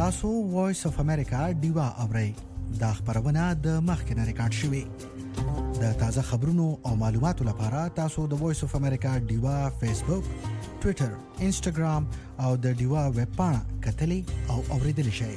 تاسو وایس اف امریکا دیوا اورئ دا خبرونه د مخکنه ریکارډ شوی د تازه خبرونو او معلوماتو لپاره تاسو د وایس اف امریکا دیوا فیسبوک ټوئیټر انسټاګرام او د دیوا ویب پاڼه کتلی او اوریدل شئ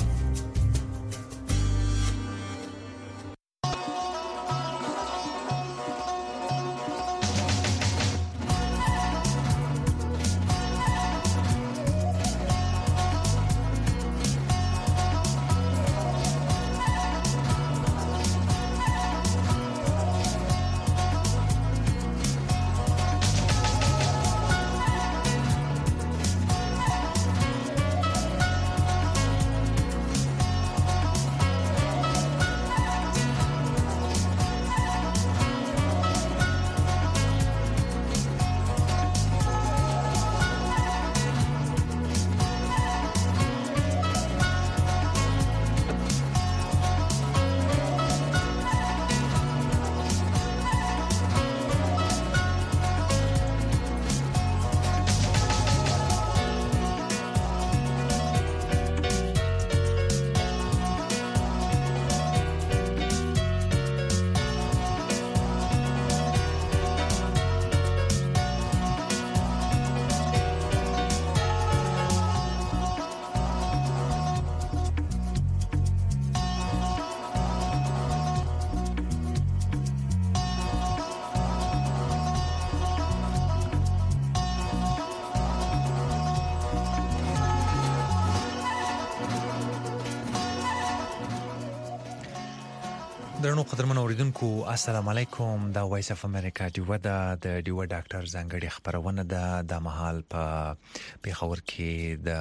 درنو قدرمن اوریدونکو السلام علیکم دا وایس اف امریکا دیو د دیو ډاکټر زنګړي خبرونه د مهال په پیښور کې د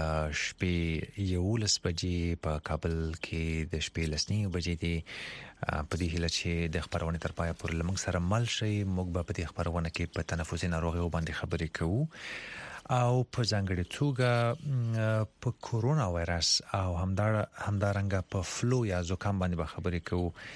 شپې 11 بجې په کابل کې د شپې 9 بجې دی په دې هیله چې د خبرونه تر پایه پورې لمغ سره مل شي موږ به په دې خبرونه کې په تنفسي ناروغیو باندې خبرې کوو او په ځانګړي توګه په کورونا وایرس او همدارنګه په فلو یا زکام باندې به خبرې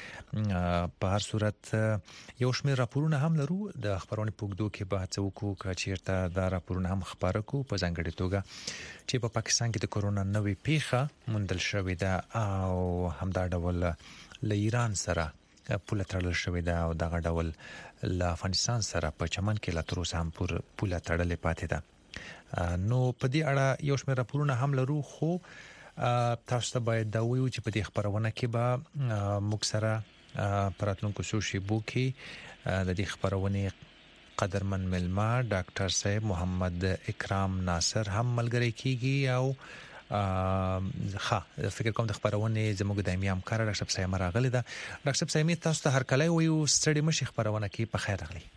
کوو په هر صورت یو شمېر راپورونه هم لرو د خبرونه پوګدو کې به څه وکړو چې چیرته دا راپورونه هم خبره کوو په ځانګړي توګه چې په پاکستان کې د کورونا نوې پیښه موندل شوې ده او همدا ډول له ایران سره پوله تړل شوې ده او دغه ډول له افغانستان سره په چمن کې لا تر اوسه هم پوله تړلې پاتې ده نو په دې اړه یو شمېر راپورونه هم لرو خو تاسو ته باید دا وایو چې په دې خبرونه کې به موږ سره پراتونکو سوشي بوکي د دې خبرونه قدرمن ملما ډاکټر صاحب محمد اکرام ناصر هم ملګری کیږي او فکر کوم د خبرونه زموږ دایمي همکار ډاکټر صاحب راغلی ده ډاکټر صاحب تاسو ته هر کله وایو ستړي مشي خبرونه کې په خیر راغلی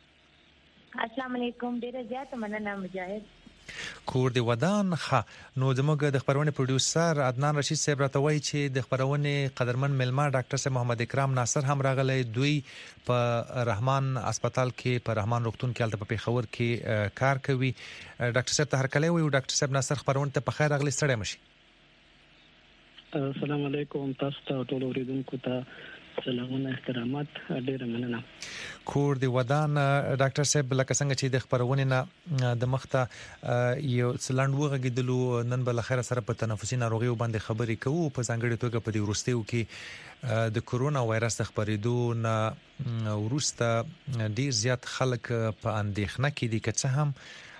السلام علیکم ډیره زیاته مننه مجاهد کور دی ودان نو زموږ د خبرونه پروډوسر عدنان رشید صاحب راته وایي چې د خبرونه قدرمن ملما ډاکټر صاحب محمد اکرام ناصر هم راغلی دوی په رحمان هسپتال کې په رحمان روغتون کې الته په پیښور کې کار کوي ډاکټر صاحب ته هر کله وایو ډاکټر صاحب ناصر خبرونه ته په خیر راغلی ستړي مشي السلام علیکم تاسو ته ټول اوریدونکو ته سلامونه احترامات ډیره مننه کور دی ودان ډاکټر صاحب لکه څنګه چې د خبرونه نه د مخته یو سلاند وغږیدلو نن بل خیر سره په تنفسي ناروغیو باندې خبرې کوو په ځانګړي توګه په دې ورستیو کې د کورونا وایرس د خبرېدو نه ورسته ډیر زیات خلک په اندېښنه کې دي که څه هم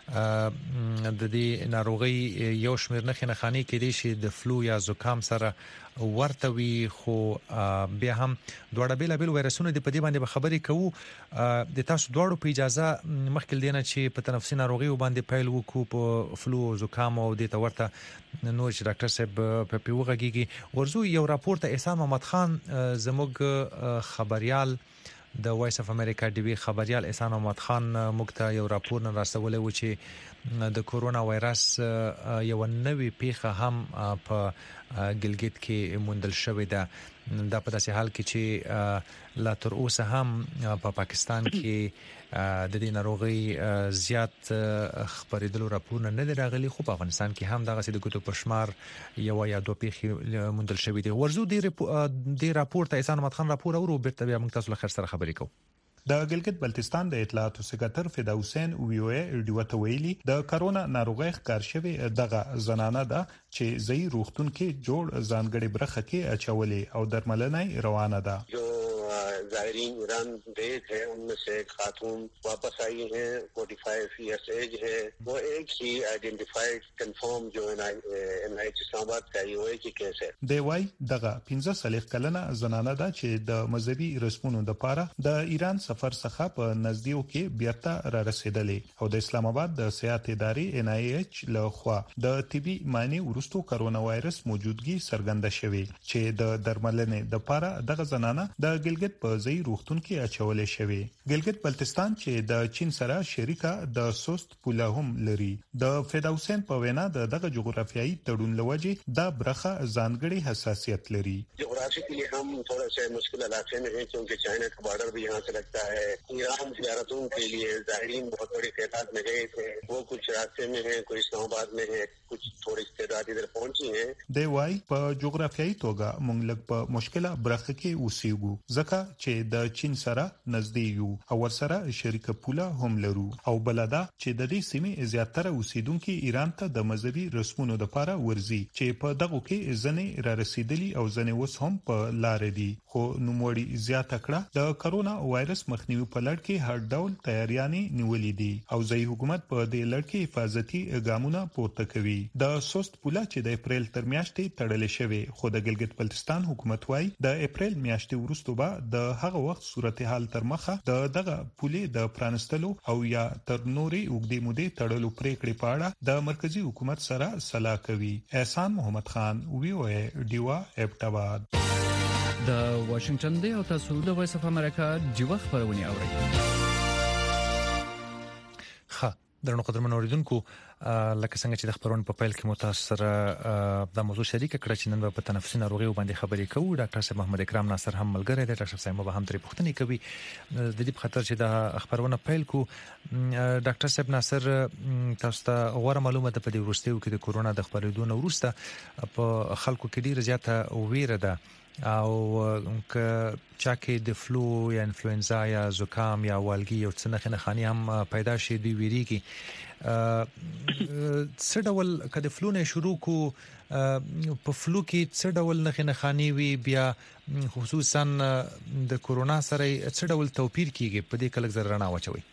د دې ناروغي یو شمېر نښې کې دي چې د فلو یا زکام سره ورته وي خو بیا هم دوړه بیل وایرسونه د پدې باندې خبرې کوو د تاسو دوړو په اجازه مخکې دینه چې په تنفسي ناروغي باندې پیل وکړو په فلو زکام او د تورته نور چې ډاکټر صاحب په پیوغږیږي ورزو یو راپور ته احسان محمد خان زموږ خبريال د وایس اف امریکا ډي وی خبريال احسان محمد خان موږ ته یو راپور نه راسولې و چې د کورونا وایرس یو نوې پیښه هم په ګلګت کې موندل شوې ده دا په داسې حال کې چې لا تر اوسه هم په پاکستان کې د دې ناروغي زیات خبرېدلو راپورونه نه راغلي خو په افغانستان کې هم دغه د ګوتو پرشمار یو یا دوه پیښې موندل شوې دي ورزو د راپور ته احسان محمد خان راپور او بیرته بیا موږ تاسو له خیر سره خبرې کوو د ګلګت بلتستان د اطلاعاتو سکرټر فدا حسین ویوې ډیوته ویلي د کرونا ناروغي ښکار شوی دغه زنانه ده چې زئی روغتون کې جوړ ځانګړي برخه کې اچولې او درملنه روانه ده. ज़ायरीन ईरान गए थे उनमें से एक खातून वापस आई हैं 45 ईयर्स एज है वो एक ही आइडेंटिफाइड कंफर्म जो NIH इस्लामाबाद का UAE की केस है. دی وای دغه 15 کلنه زنانه ده چې د مذهبي رسمونو د پاره د ایران سفر څخه په نزدیو کې بیرته را رسیدلې او د اسلام آباد د صحت ادارې NIH له خوا د طبي معنی ورستو کرونا وایرس موجودګي څرګنده شوې چې د درملنې د پاره دغه زنانه د ګلګت په ځای روغتون کې اچولې شوې. ګلګت بلتستان چې د چین سره شریکه د سوست پوله هم لري. د فدا حسین په وینا دغه جغرافیایي تړون لوجه دا برخه ځانګړي حساسیت لري. جغرافی के लिए हम थोड़ा सा मुश्किल इलाके में हैं क्योंकि चाइना का बॉर्डर भी यहाँ से लगता है. ईरान ज़ियारतों के लिए ज़ायरीन बहुत बड़ी तादाद में गए थे. वो कुछ रास्ते में है, कोई इस्लामाबाद में है, कुछ थोड़ी तादाद इधर पहुंची है. دی وای په جغرافیایي توګه مونږ لږ په مشکله برخه کې اوسېږو ځکه چې د چین سره نږدې یو او ورسره شریکه پوله هم لرو او بلدا چې د دې سیمې زیاتره اوسیدونکو ایران ته د مذهبي رسمونو لپاره ورزي چې په دغه کې ځنې را رسیدلی او ځنې وس هم په لار دي. خو نوموړي زیاته کړه د کرونا وایرس مخنیوي په لړ کې هر ډول تیاریانې نیولې دي او ځای حکومت په دې لړ کې حفاظتي ګامونه پورته کوي. د سوست پوله چې د اپریل تر میاشتې تړلې شوی خو د ګلګت بلتستان حکومت وايي د اپریل میاشتې وروسته به د هغه وخت صورتحال تر مخه دغه پولې د پرانستلو او یا تر نوري وګړي مودې تړلو پریکړې په اړه د مرکزی حکومت سره صلاح کوي. احسان محمد خان ویو ډیوا ابټاباد د واشنگټن دی او تاسو د وایس اف امریکا ډیوا خبرونه اورئ. درنو قدرمن اوریدونکو لکه څنګه چې د خبرونو په پیل کې متاثر د موضوع شریک کړه چې نن په تنفسي ناروغي باندې خبرې کوو. ډاکټر صاحب محمد اکرام ناصر هم ملګری دی. ډاکټر صاحب به هم ترې پوښتنې کوي د دې په خاطر چې د خبرونه پیل کو. ډاکټر صاحب ناصر تاسو ته غوړه معلومه ده په دې ورستیو کې د کورونا د خبرېدو نه وروسته په خلکو کې ډیره زیاته ویره ده او که چا کې د فلو یا انفلوئنزا یا زکام یا والګي او څنګه خاني هم پیدا شي دی ویریږي. څه ډول کله فلو نه شروع کو په فلو کې څه ډول نه خاني وي بیا خصوصا د کورونا سره څه ډول توپیر کیږي په دې کله زرنا واچوي.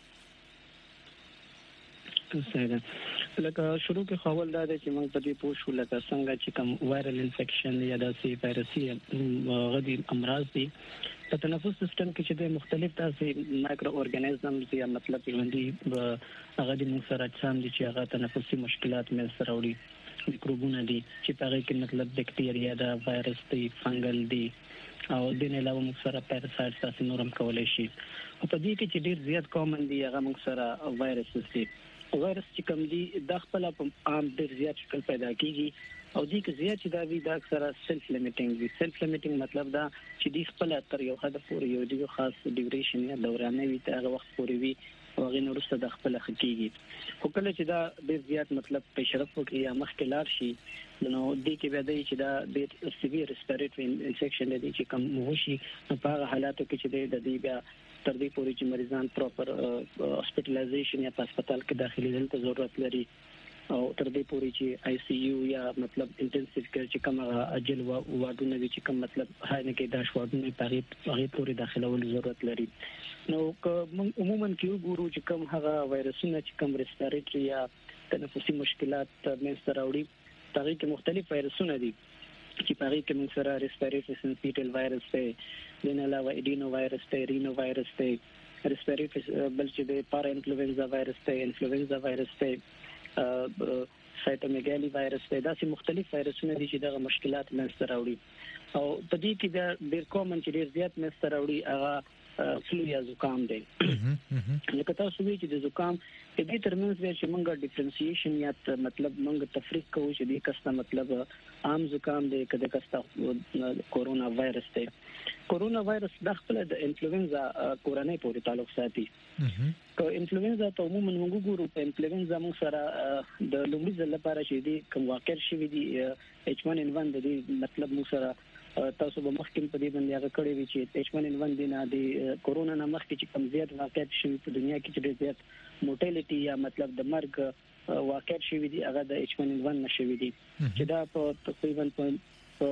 لکه شروع کې خول دا چې موږ په دې پوښو لکه څنګه چې کوم وایرل انفیکشن یا د وایرسي غدي امراض دي په تنفس سیستم کې چې د مختلف تاسې مایکرو اورګانیزمز یا مطلب ژوندۍ هغه د موږ سره اجسام دي چې هغه تنفسي مشکلات مې سره وړي میکروبونه دي چې په هغه کې مطلب بکټیریا دا وایرس دي فنګل دي او د نه علاوه موږ سره پیراسایټس تاسې نورم کولای شي. او په دې کې چې ډیر زیات کامن دي هغه موږ سره وایرس دي. وایرس چې کوم دي د خپل په عام ډیر زیات شکل پیدا کیږي او دې کې زیات چې دا وی دا اکثره سلف لیمیټینګ وي. سلف لیمیټینګ مطلب دا چې د خپل تر یو حد پورې یو دی خاص ډیوریشن یا دورانه وي ته هغه وخت پورې وي او هغه نورسته د خپل حقيقي. خو کله چې دا ډیر زیات مطلب پیشرفت وکړي یا مخکې لاړ شي نو دې کې به دی چې دا د سیویر ریسپیریټری انفیکشن دی چې کوم وشي په هغه حالاتو کې چې د دې بیا تر دې پورې چې مریضان پراپر هاسپټلایزیشن یا په هسپتال کې داخلي ته ضرورت لري او تر دې پورې چې ICU یا مطلب انټنسیو کیر چې کوم اجل واډونه دي چې کوم مطلب هاینه کې دا شواډونه په هغه پورې داخلول ضرورت لري. نو عموما کې وګورو چې کوم هغه وایرسونه چې کوم ریسپیریټری یا تنفسي مشکلات مې سره وړي هغه کې مختلف وایرسونه دي چې په هغه کې موږ سره ریسپیریټری سنسیټیل وایرس دی د نه علاوه ایډینو وایرس دی رینو وایرس دی ریسپیریټری بل چې د پارا انفلوئنزا وایرس دی انفلوئنزا وایرس دی سایټومېګالي وایرس دی. دا سي مختلف وایرسونه دي چې دغه مشکلات منځ ته راوړي او په دې کې د ډیر کومن چې ډیر زیات منځ ته راوړي هغه فلو یا زکام دی. لکه تاسو وی چې د زکام په دې ترمنځ چې موږ ډیفرنسییشن یا مطلب موږ تفریق کوو چې د کسته مطلب عام زکام دی کده کسته کورونا وایرس دی. کورونا وایرس د خپل د انفلوئنزا کورنۍ پورې تعلق ساتي. که انفلوئنزا ته عموما موږ ګورو په انفلوئنزا موږ سره د لومړي ځل لپاره چې دی کوم واقع شوی دی H1N1 د دې مطلب موږ سره تاسو به مخکې په دې باندې هغه کړی وی چې H1N1 دینه د کورونا نه مخکې چې کم زیات واقعیت شوی په دنیا کې چې زیات موټیلیټي یا مطلب د مرګ واقعیت شوی دی هغه د H1N1 نشوي دي چې دا په تقریبا په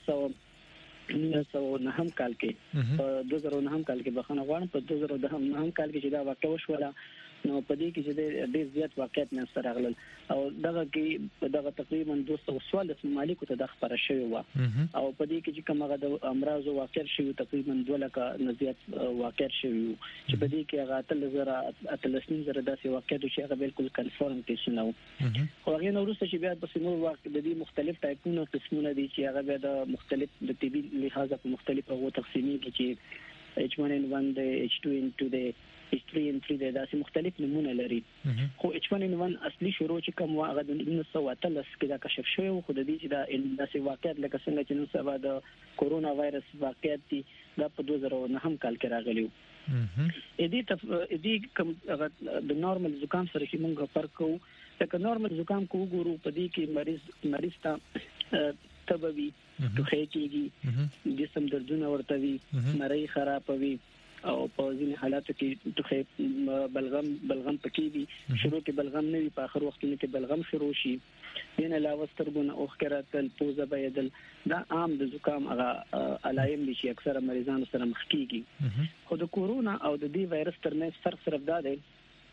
1909 کال کې په 2009 کال کې بخښنه غواړم په 2009 کال کې چې دا واقع وشوله نو په دې کې چې ډېر زیات واقعیت نه سره راغلل او دغه کې دغه تقریبا 214 ممالکو ته د خبره شوی و او په دې کې چې کومه د امراض واقعیت شوی تقریبا 2 لک نه زیات واقعیت شوی چې په دې کې هغه 3000 داسې واقعیت چې هغه بالکل کنفرم کیسونه وو خو هغه نو وروسته چې بیا په نور وخت د دې مختلف ټایپونو قسمونه دي چې هغه بیا د مختلف د طبي لحاظه په مختلفو تقسیمي کې چې H1N1 د H2N2 د H3N3 داسې مختلف نمونه لري خو H1N1 اصلي شروع چې کوم هغه د 1913 کې دا کشف شوی خو د دې چې دا داسې واقعیت لکه څنګه چې نن سبا د کورونا وایرس واقعیت دي دا په 2009 کال کې راغلی دې کوم د نورمال زکام سره چې موږ فرق کوو لکه نورمال زکام کو ګورو په دې کې مریض ته تبوي ټوخی کېږي جسم دردونه ورته وي مړی خرابوي او په ځینې حالاتو کې ټوخی بلغم پکې وي شروع کې بلغم نه وي په اخر وخت کې بلغم شروع شي دین علاوه سترګونه اوښ کړه پوزه بهیدل دا عام د زکام هغه علایم دي چې اکثره مریضانو سره مخ کیږي خو د کورونا او د دې وایرس ترمنځ فرق صرف دا دی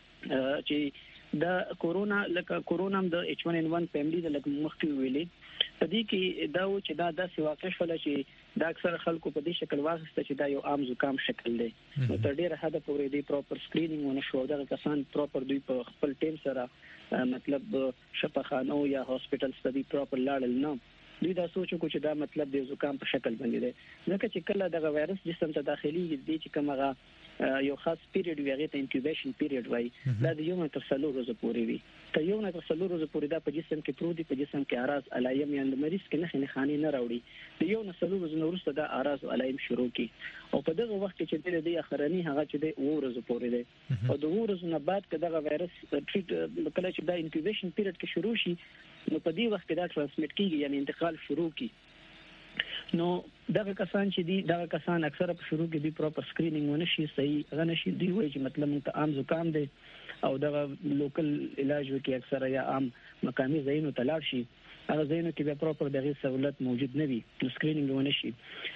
چې دا کورونا لکه کورونا د H1N1 فیملی د لکه مخکې ویلې په دې کې دا و چې دا داسې واقع شول چې دا اکثر خلکو په دې شکل واخیسته چې دا یو عام زکام شکل دی نو تر ډیره حد پورې دی پراپر سکرینینګ ونشو دا کسان پراپر دوی په خپل ټیم سره مطلب شفاخانو یا هاسپټل ستدي پراپر لاړل نه دوی دا سوچ وکړي چې دا مطلب د زکام په شکل باندې دی ځکه چې کله د وایرس جسم ته داخلي دي چې کومه یو خاص پیریډ ویغه ته انکیوبیشن پیریډ وای دا د یو نه تر 4 ورځې پورې وي ته یو نه تر 4 ورځې پورې دا په جسم کې پروت دي په جسم کې اعراض علایم یا د مریض کې نه خاني نه راوړي د یو نه 4 ورځې وروسته دا اعراض علایم شروع کی او په دغه وخت کې چې د اخرنی هغه چې د ورځې پورې دی او د ورځې نه بعد کله دا وایرس ټریټ کله چې دا انکیوبیشن پیریډ کې شروع شي نو په دې وخت کې دا ترانسمیټ کیږي یعنی انتقال شروع کی نو دغه کسان چې دي دغه کسان اکثره په شروع کې دی پراپر سکرینینګ ونشي صحیح غنشي دی وایي چې مطلب ته عام زکام دی او دغه لوکل علاج وکي اکثره یا عام مقامي ځایونو ته لاړ شي هغه ځایونو کې به پراپر دغه سہولت موجود نه وي نو سکرینینګ ونشي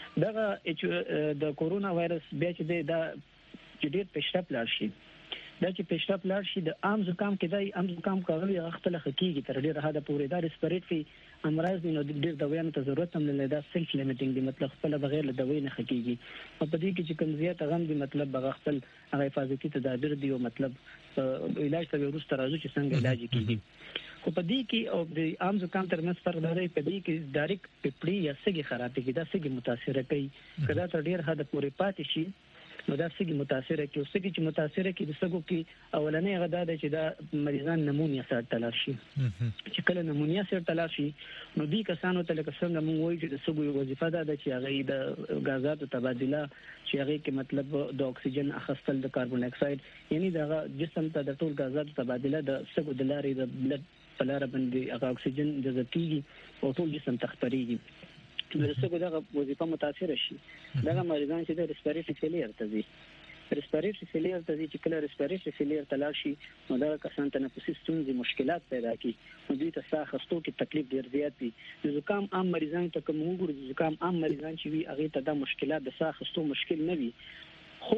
دغه د کورونا وایرس بیا چې دا چې ډېر پیشرفت لاړ شي دا چې پیشرفت لاړ شي د عام زکام کې د عام زکام کاغلی غختله حقيقي تر ډیره حد پورې دا ریسپیریټري امراض نو ډیر دوايانو ته ضرورت هم نه دا سیلف لیمیټینګ دی مطلب خپل بغیر له دوايي نه حقيقي او په دې کې چې کوم زیات غم دی مطلب بغختل هغه حفاظتي تدابیر دی او مطلب علاج ته ورسته راځي چې څنګه علاج کیږي خو په دې کې او د عام زکام ترمنځ فرق دی په دې کې ډایرکټ پپړی یا سګي خراب کیږي دا سګي متاثر کوي کله تر ډیر حد پورې پاتې شي نو دا سګي متاثر کوي او سګي چې متاثر کوي د سګو کې اولنې غدا ده چې دا مریضان نمونیا سره تلل شي چې کله نمونیا سره تلل شي نو دې کسانو ته لکه څنګه موږ وایو چې د سګو وظیفه ده چې هغه د غازاتو تبادله چې هغه کې مطلب د اکسیجن اخیستل د کاربن ډای اکساید یعنی د جسم ته د ټول غازاتو تبادله د سګو د لارې د بلډ په لار باندې هغه اکسیجن جذب کیږي او ټول جسم ته خپريږي ورسره دغه وظیفه متاثر شي دغه مریضان چې د ریسپیریټری فیلیر ته دي ریسپیریټری فیلیر ته چې کله ریسپیریټری فیلیر تلل شي نو دا کسان ته تنفسي ستونزې مشکلات پیدا کوي نو دوی ته ساه اخیستو کې تکلیف ډیر زیات وي د زکام عام مریضان ته کوم وګورو د زکام عام مریضان چې وي هغه ته د مشکلات د ساه اخیستو مشکل نه وي خو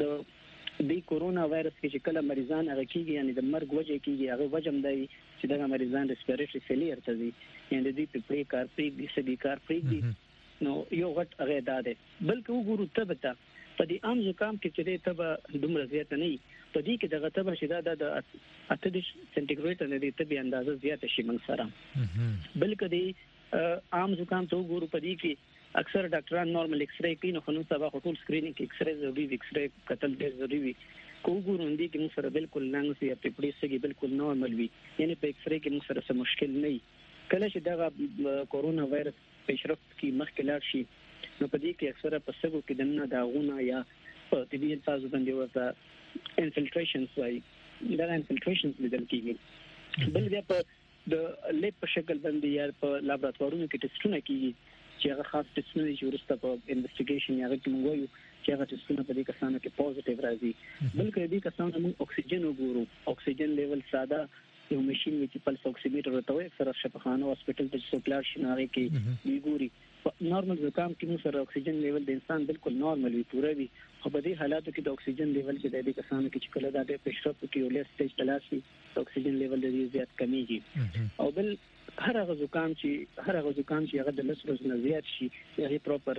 د کورونا وایرس کې چې کله مریضان هغه کیږي یعنی د مرګ وجه کیږي هغه وجم دی چې دغه مریضان ریسپیریټری فیلیر ته دي یعنی د دې په کار پریږدي سګي کار پریږدي نو یو غټ هغه داده بلکې وګورو تبته په دې عام زکام کې چې تبه دومره زیات نه په دې کې دغه تبه شیدا د 38 سنټیګریډ نه دي تبه اندازه زیات شي من سره بلکې د عام زکام ته وګورو په دې کې اکثر ډاکټران نورمال ایکس رے کوي نو خو نن سبا ټول سکرینینګ کې ایکس رے ضروري ایکس رے کتل ډېر ضروري وي کوګورو اندي کې موږ سره بالکل لنګس یا پپړې سګي بالکل نورمال وي یعنی په ایکس رے کې موږ سره څه مشکل نه وي کله چې دغه کورونا وایرس پیشرفت کې مخکې لاړ شي نو په دې کې اکثره په سبو کې دنه داغونه یا په طبي الفاظ باندې ورته انفلټریشنز وایي دا انفلټریشنز لیدل کېږي بل بیا په د لیب په شکل باندې یا په لابراتوارونو کې ټیسټونه کیږي چې هغه خاص ټیسټونه چې ورسته په انویسټیګیشن یا هغه موږ وایو چې هغه ټیسټونه په دې کسانو کې پوزټیو راځي بلکې دې کسانو موږ اکسیجن وګورو اکسیجن لیول ساده یو ماشين چې پلس اکسیمیټر ورته وي سره شفاخانه هسپټل ته سوپلار شناغي کې ویګوري نورمال زکام کې موږ سره اکسیجن لیول د انسان بالکل نورمال وي پوره وي خو په دې حالاتو کې د اکسیجن لیول چې د دې کسانو کې چې کله د پېشرب کې یو لیس سټیج تلاشي اکسیجن لیول د دې زیات کمیږي او بل هر هغه زکام چې هغه د لس ورځې نه زیات شي هغه پراپر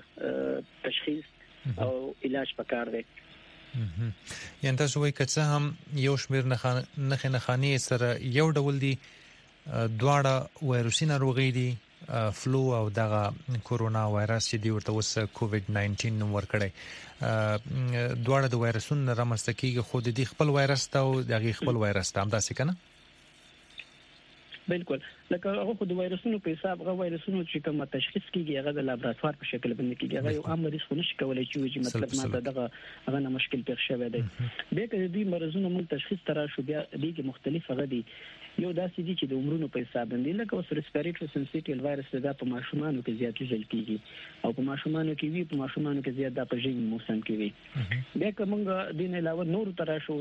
تشخیص او علاج پکار دی یعنی تاسو وایي که هم یو شمیر نخنخانی سره یو ډول دي دواړه وایروسي ناروغي دي فلو او دغه کورونا وایرس چې دی ورته وس کووډ 19 نوم ورکړی دواړه د وایرسونو رامنځته کیږي خو د دې خپل وایرس ته او دغه خپل وایرس ته هم داسې کنه بالکل لکه هغه د وایرسونو په حساب غو وایرسونو چې کوم تشخیص کیږي هغه د لابراتوار په شکل باندې کیږي هغه یو عام مریض خو نشي کولای چې مطلب ما دغه هغه نه مشکل پیښ شوی دی به کې دې مرزونو موږ تشخیص ترا شو بیا دې کې مختلف هغه دي یو داسې دي چې د عمرونو په حساب باندې لکه اوس ریسپیریټری سنسیټیل وایرس دا په ماشومانو کې زیات ځل کیږي او په ماشومانو کې زیات د پژین موسم کې وي بیا کومه دین علاوه نور ترا شو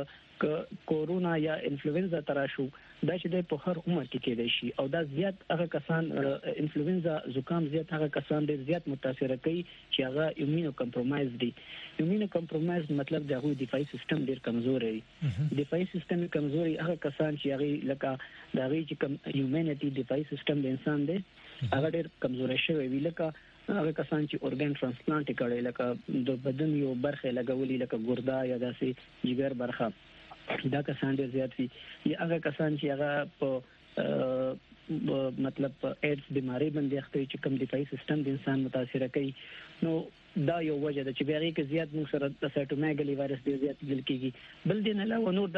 کورونا یا انفلوئنزا ترا شو دا چې په هر عمر کې کېدای شي او دا زیات هغه کسان انفلوئنزا زکام زیات هغه کسان ډیر زیات متاثر کوي چې هغه ایمونو کمپرمایز دي ایمونو کمپرمایز مطلب دا هغه دفاعي سیستم ډیر کمزور دی دفاعي سیستم کمزوري هغه کسان چې هغه لکه دا غي چې هیومنټي دفاعي سیستم د انسان دی هغه ډیر کمزور شوی وی لکه هغه کسان چې اورګان ترانسپلانټ کړي لکه د بدن یو برخه لګولي لکه ګردا یا داسې جګر برخه دا کسان ډیر زیات وي یا هغه کسان چې هغه په مطلب ایډز بیماری باندې اخته چې کوم دفاعي سیستم د انسان متاثر کوي نو دا یو وجه ده چې بیاغي کې زیات موږ سره د سایټومېګالي وایرس ډیر زیات دل کېږي بل دین علاوه نور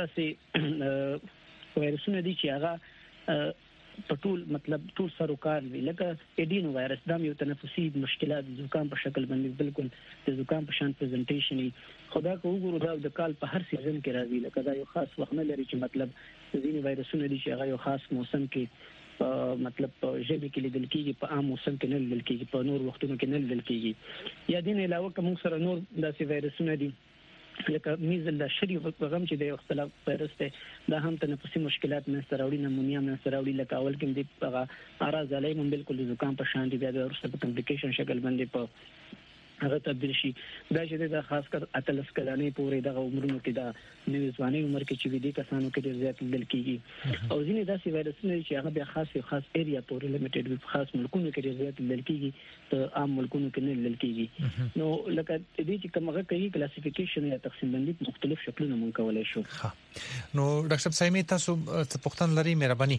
داسې وایرسونه دي چې هغه په ټول مطلب ټول سروکار وی لکه ایډینو وایرس دا یو تنفسي مشکلات زکام په شکل باندې بالکل د زکام په شان پریزنټیشن خدا کو وګورو دا د کال په هر سیزن کې راځي لکه دا یو خاص وخت نه لري چې مطلب ځینې وایرسونه دي چې هغه یو خاص موسم کې مطلب په ژمي کې لیدل کېږي په عام موسم کې نه لیدل کېږي په نور وختونو کې نه لیدل کېږي یا دین علاوه کوم سره نور داسې وایرسونه دي لکه میزل د شری پیغام چې د اختلاف وایرس ته دا هم تنفسي مشکلات من سراوړي نمونیا من سراوړي لکه اول کې د هغه اراز علی من بالکل زکام په شان دي بیا د ورسره په کمپلیکیشن شکل باندې په هغه تبدیل شي دا چې د خاص کر اتلس کلانې پورې د عمرونو کې دا نوې ځواني عمر کې چې ویدي کسانو کې ډېر زیات لیدل کېږي او ځینې داسې وایرسونه چې هغه بیا خاص ایریا پورې لیمیټډ وي خاص ملکونو کې ډېر زیات لیدل کېږي ته عام ملکونو کې نه لیدل کېږي نو لکه دې چې کومه کوي کلاسیفیکیشن یا تقسیم بندي په مختلف شکلونو مونږ کولای شو نو ډاکټر سایمي تاسو څه پوښتنه لري مهرباني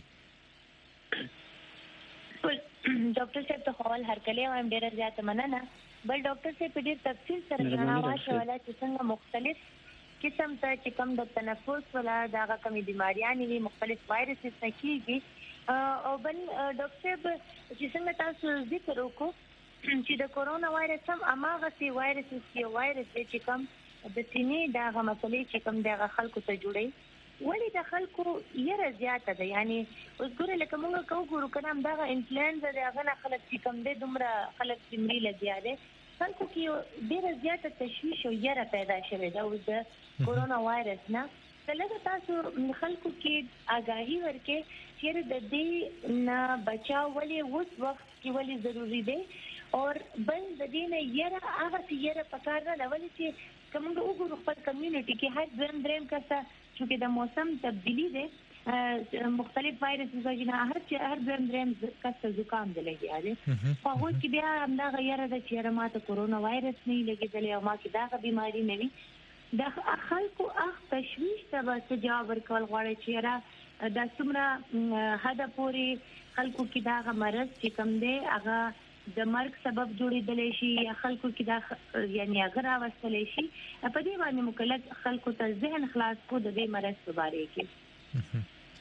ډاکټر صاحب ته خپل هر کله هم ډېر زیات مننه بل ډاکټر صاحب په دې تفصیل سره راوښه ولا چې څنګه مختلف قسم ته چې کوم د تنفس ولا د کومې بیماریانې وي مختلف وایرسز کېږي او بل ډاکټر صاحب چې څنګه تاسو ذکر وکړو چې د کورونا وایرس هم اماغه سي وایرسز چې کوم د سینې د هغه مسلې چې کوم د خلکو ته جوړي ولی د خلکو یره زیاته ده یعنی اوس ګوره لکه موږ کوو کنه هم دا انفلوئنزا د هغه نه خلک چې کوم د دومره خلک چې مری لګیا دي خلکو کې ډیره زیاته تشویش او یره پیدا شوه دا اوس د کورونا وایرس نه لکه تاسو خلکو کې آگاهی ورکې چې د دې نه بچاو ولې اوس وخت کې ولې ضروری دی او بل د دې نه یره هغه یره پکار نه لولې چې کومه وګورو خپل کمیونټي کې هر دریم کسه چې د موسم تبدیلی ده مختلف وایرسز وجنه هر دریم کسه زکام دی لګیا دی خو هغه کې بیا هم دا غیره د چیرې ماته کورونا وایرس نه لګیدلی او ما کې دا بیماری نه وي د خلکو تشویش ته به جواب ورکول غواړي چې را د څومره حد پورې خلکو کې دا مرض چې کوم دی هغه د مرګ سبب جوړېدلی شي یا خلکو کې دا یعنی هغه راوستلی شي په دې باندې مکلف خلکو ته ذهن خلاص کو د دې مرض په باره کې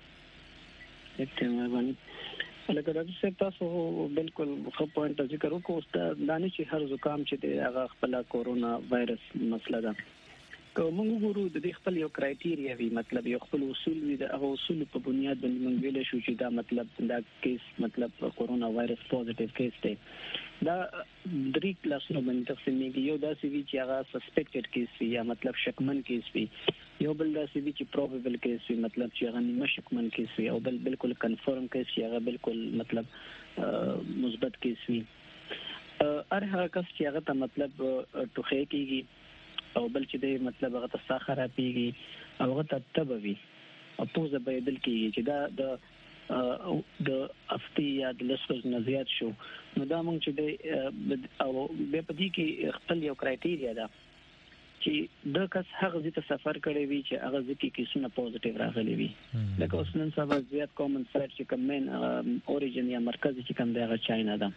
لکه دا چې تاسو بالکل خو پوینټ ذکر وکړو دا نه چې هر زکام چې دی هغه خپل کورونا وایرس مسله ده کوم وګورو د دې خپل یو کرایټیریا وی مطلب یو خپل اصول وی د هغه اصول په بنیاد باندې موږ ویل شو چې دا مطلب دا کیس مطلب کورونا وایرس پوزټیو کیس دی دا درې کلاسونو باندې تقسیمېږي یو داسې وی چې هغه سسپیکټډ کیس وی یا مطلب شکمن کیس وی یو بل داسې وی چې پروبیبل کیس وی مطلب چې هغه نیمه شکمن کیس وی او بل بالکل کنفرم کیس چې هغه بالکل مطلب مثبت کیس وی هغه کس چې هغه ته مطلب ټوخی کیږي او بل چې د مطلب هغه ته ساخه راپیږي او هغه ته تبوي او پوزه بيدل کیږي چې دا د افتی یا د لسوز نزيات شو نو دا مونږ چې او به په دې کې خپل یو کرایټیریا ده چې د کس هغه ځای سفر کړی وي چې هغه ځکه کیسونه پوزټیو راغلي وي لکه اوس نن سبا زیات کامن سایت چې کوم مین اوريجن یا مرکز چې کوم دی هغه چاینا ده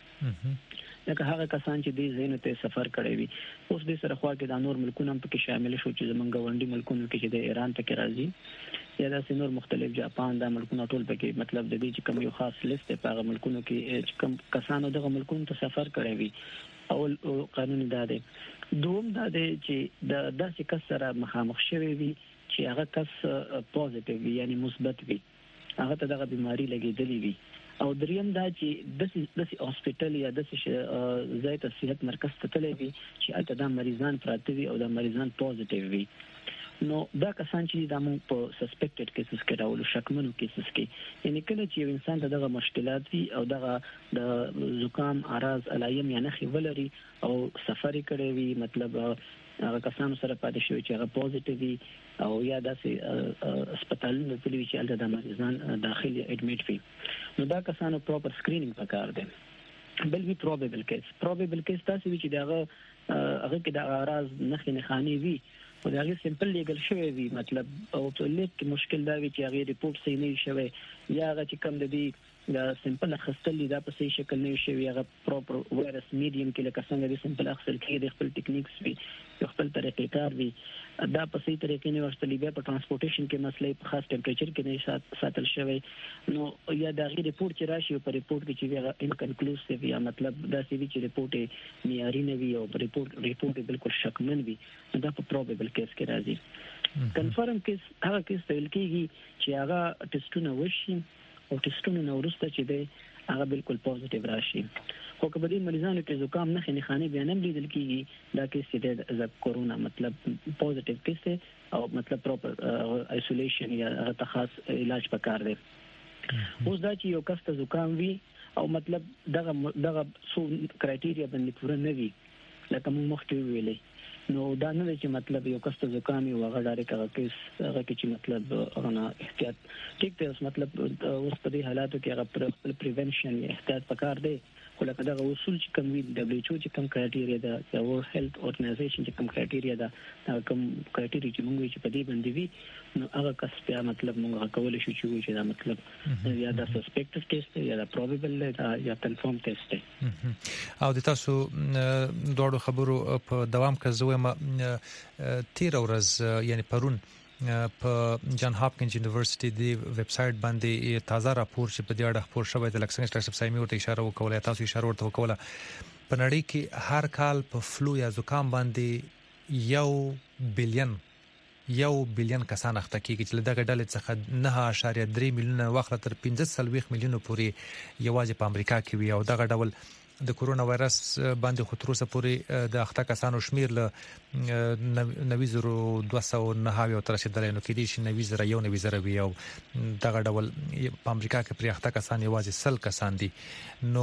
لکه هغه کسان چې دې زینو ته سفر کړی وي اوس دې سره خوا کې د نور ملکونو هم پکې شامل شو چې زمونږ غونډي ملکونو کې چې د ایران پکې راځي یا د نور مختلف جاپان د ملکونو ټول پکې مطلب د دې چې کوم یو خاص لیست په هغه ملکونو کې چې کوم کسانو دغه ملکونو ته سفر کړی وي او قانوني دا دی دوم دا دی چې د داسې کس سره مخامخ شوی وي چې هغه کس پوزټیو وي یعنی مثبت وي هغه ته دغه بیماری لګیدلې وي او دریم دا چې د هسپټل یا د ځای ته صحت مرکز ته تللی وي چې البته د مریضان پراته وي او د مریضان پوزټیو وي نو دا کسان چې د مو په سسپیکټډ کیسز کې راولو شکمنو کیسز کې یعنی کله چې یو انسان ته دغه مشکلات وي او دغه د زکام اعراض علایم یا نخي ولري او سفر کړي وي مطلب هغه کسانو سره پاتې شوی چې هغه پوزټیو وي او یا داسې هسپتالونو ته لوي چې البته د مریضان داخلي اډمیټ وي نو دا کسانو پراپر سکرینینګ پکار دی بل وی پروبیبل کیس تاسو چې دغه هغه کې د اعراض نخي نخانی وي او دا هغه سمپل لیګل شوی وي مطلب او په لیک مشکل دا وي چې هغه ریپورت صحیح نه شوی یا هغه چې کم د دې د سمپل خستل دا په صحیح شکل نه شوی هغه پراپر وایرس میډیم کې لکه څنګه د سمپل اخستل کې د خپل ټیکنیکس وي خپل طریقې کار وي دا په صحیح طریقې نه ورستلې بیا په ترانسپورټیشن کې مسلې په خاص ټمپریچر کې نه ساتل شوی نو یا دا غي ریپورت چې راشي په ریپورت کې چې هغه انکنکلوسیو یا مطلب دا چې چې ریپورت معیاري نه وي او ریپورت بالکل شکمن وي دا په پروبیبل کیس کې راځي کنفرم کیس هغه کیس ته ویل کېږي چې هغه ټیسټونه وشي او ټیسټونه نو ورسته چې دی هغه بالکل پوزټیو راشي خو که په دې مریضانو کې زکام نه خنخانه بیان هم لیدل کېږي دا کیس چې د کورونا مطلب پوزټیو کیس او مطلب پراپر آیسولیشن یا خاص علاج پکار دی اوس دا چې یو کس ته زکام وي او مطلب دغه سو کرایټیریا باندې پوره نه وي لکه موږ مخکې ویلې نو دا نه چې مطلب یو کس ته زکام وي هغه ډایرکټ هغه کیس هغه کې چې مطلب هغه احتیاط ټیک دی اوس مطلب اوس په دې حالاتو کې هغه پریونشن یا احتیاط پکار دی خو لکه دا اصول چې کوم وی WHO چې کوم کرایټیریا ده د ورلد هیلث اورګنایزیشن چې کوم کرایټیریا ده کوم کرایټیریا چې موږ چې په دې باندې وی نو هغه کس په مطلب موږ کولای شو چې دا مطلب یا دا سسپیکټډ کیس دی یا دا پروبیبل دی یا کنفرم کیس دی او د تاسو دوړو خبرو په دوام کې زویم تیر ورځ یعنی پرون په جان هاپکینز یونیورسيټي دی ویب سټ باندې تازه راپور چې په دې اړه خبر شوی د لکسنګ ډاکټر سایمي ورته اشاره وکوله تاسو اشاره ورته وکوله په نړۍ کې هر کال په فلو یا زکام باندې 1 بلین کسان اخته کیږي چې دغه ډلې څخه 9.3 میلیونه وخت تر 15 میلیونه پورې یوازې په امریکا کې وي او دغه ډول د کورونا وایرس باندې خطر سره پورې د اخته کسانو شمیر له 9209 او تر رسیدلې نو کې دي چې 9001 وی او دغه ډول په امریکا کې پرې اخته کسان یوازې 100 کسان دي نو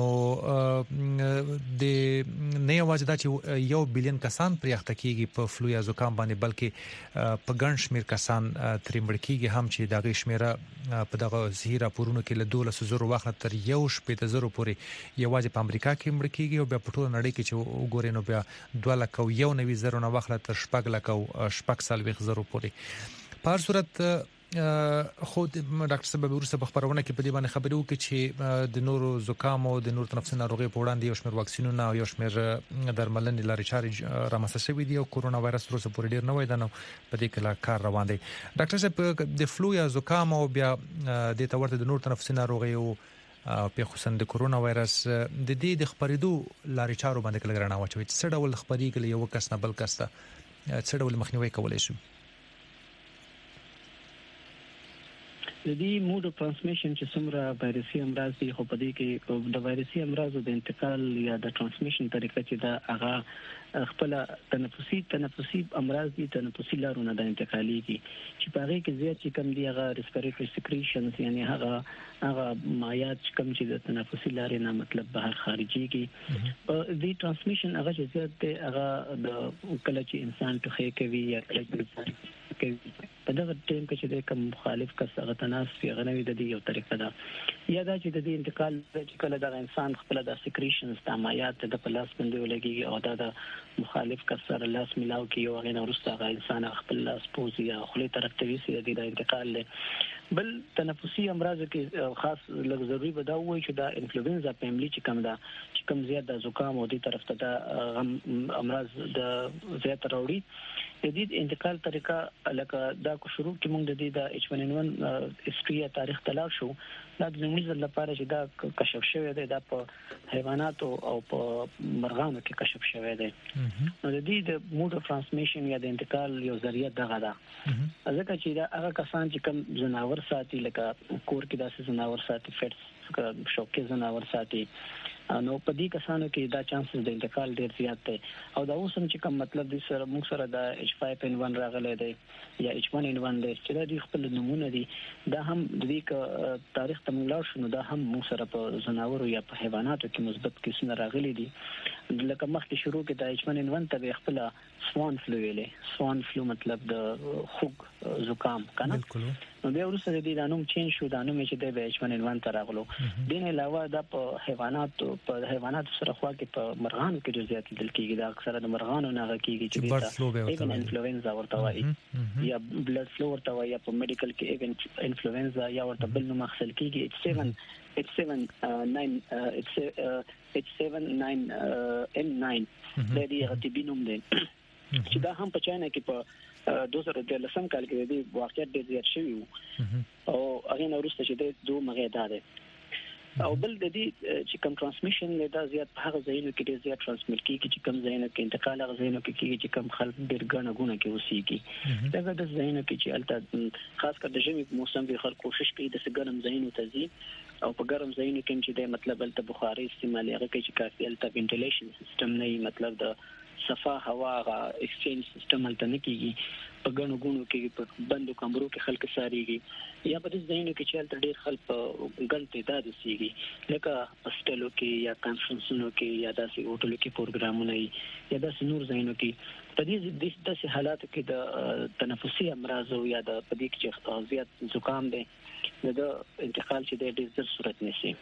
د نه یوازې دا چې 1 بلین کسان پرې اخته کیږي په فلو یا زکام باندې بلکې په ګڼ شمیر کسان ترې مړ کیږي هم چې دغه شمیره په دغه صحیح راپورونو کې له 1200 وخت تر 1.0 پورې یوازې په امریکا کې مړ کیږي او بیا په ټول نړۍ کې چې وګورئ نو بیا 2.1 نه وخت تر 4.0 پورې په هر صورت خو ډاکټر صاحب ورسره په خبرونه کې په دې باندې خبرې وکړي چې د نورو زکام او د نورو تنفسي ناروغیو په وړاندې یو شمېر واکسینونه او یو شمېر درملنې لارې چارې رامنځته شوي دي او کورونا وایرس وروسته پورې ډیر نه وای دا نو په دې کې لا کار روان دی ډاکټر صاحب د فلو یا زکام او بیا د تورته د نورو تنفسي ناروغیو په خصوصا د کورونا وایرس د دې د خبرېدو لارې چارو باندې کله غرانه واچوي چې څه ډول خبرېږي یو کس نه بل کس ته څه ډول مخنیوي کولای شو؟ د دې موډ اف ترانسمیشن چې څومره وایرسي امراض دي خو په دې کې د وایرسي امراضو د انتقال یا د ترانسمیشن طریقه چې دا هغه خپل تنفسي امراض دي، تنفسي لارونه د انتقاليږي چې په هغه کې زیات چې کم دي هغه ریسپیریټری سیکریشنز، یعنی هغه مایعات کم چې د تنفسي لارې نه مطلب بهر خارجيږي. د ترانسمیشن هغه چې زیات دی هغه د کله چې انسان ټوخی کوي یا کله چې انسان په دغه ټیم کې چې د کوم مخالف کس هغه تناس یې غنوي د دې یو طریقه ده، یا دا چې د دې انتقال چې کله د انسان خپل د سیکریشنز د مایعات د پلاس باندې ولګي او دا د مخالف کس سره لاس ملاو کې یو غنه ورسته هغه انسان خپل لاس پوزي یا خلی طرف ته ویسي د دې انتقال له بل تنفسي امراض کې خاص لږ ضروري بدا وایي چې دا انفلوئنزا فیملی چې کوم دا چې کوم زیات د زکام او دې طرف ته د امراض د زیات راوړي. د دې انتقال طریقه لکه دا کو شروع کې موږ د دې د H1N1 هیستوري تاریخ تلاش شو، دا د زموږ لپاره چې دا کشف شوی دی دا په حیوانات او په مرغانو کې کشف شوی دی. نو د دې د موډ اف ترانسمیشن یا د انتقال یو ذریعہ دغه ده، ځکه چې دا هغه کسان چې کوم زناور ساتي لکه کور کې داسې زناور ساتي، فټس شوکې زناور ساتي، نو په دې کسانو کې دا چانسز د انتقال ډیر زیات دي. او دا اوس هم چې کوم مطلب د سره موږ سره د H5N1 راغلی دی یا H1N1 دی چې د خپل نمونه دي، دا هم د دې تاریخ ته موږ شنو دا هم موږ سره په زناورو یا په حیواناتو کې مثبت کیسونه راغلي دي. لکه مخکې شروع کې د H1N1 ته خپل سوان فلو ویلې، سوان فلو مطلب د خوګ زکام کنه، نو بیا ورسره د دې نوم چینج شو، د نوم چې د H1N1 ته راغلو. دین علاوه د په حیواناتو سره خوا کې په مرغانو کې ډېر زیات لیدل کېږي، دا اکثره د مرغانو نه کېږي چې ایون انفلوئنزا ورته وایي یا بلډ فلو ورته وایي، یا په میډیکل کې ایون انفلوئنزا یا ورته بل نوم اخیستل کېږي H7N9 د دې غټي نوم دی چې دا هم په چاینا کې په 2013 کال کې د واقعیت ډېر زیات شوی او هغه نو وروسته چې د دوه مغه ده او بل د دې چې کوم ترانسمیشن له دا زیات په هغه ځایونو کې ډېر زیات ترانسمیټ کیږي چې کوم ځایونو کې انتقال هغه ځایونو کې کیږي چې کوم خلک ډېر غنه غونه کې اوسېږي. دا د ځایونو کې چې البته خاص کر د ژمي په موسم کې خلک کوشش کوي د ګرم ځایونو ته ځي او په ګرم ځایونو کې چې د مطلب البته بخاري استعمال هغه کې چې کافي البته وینټیلیشن سیستم نه مطلب د صفا هوا غا ایکسچینج سیستم البته نه کیږي، په غنو غونو کې په بندو کمرو کې خلک ساريږي یا په دې ځایونو کې چې البته ډېر خلک په ګڼ تعداد اوسېږي لکه هوسټلو کې یا کانفرنسونو کې یا داسې هوټلو کې پروګرامونه یا داسې نور ځایونو کې. په دې داسې حالاتو کې د تنفسي امراض یا د پدې کې زیات زکام دی د انتقال چې د ډېر صورت نشي.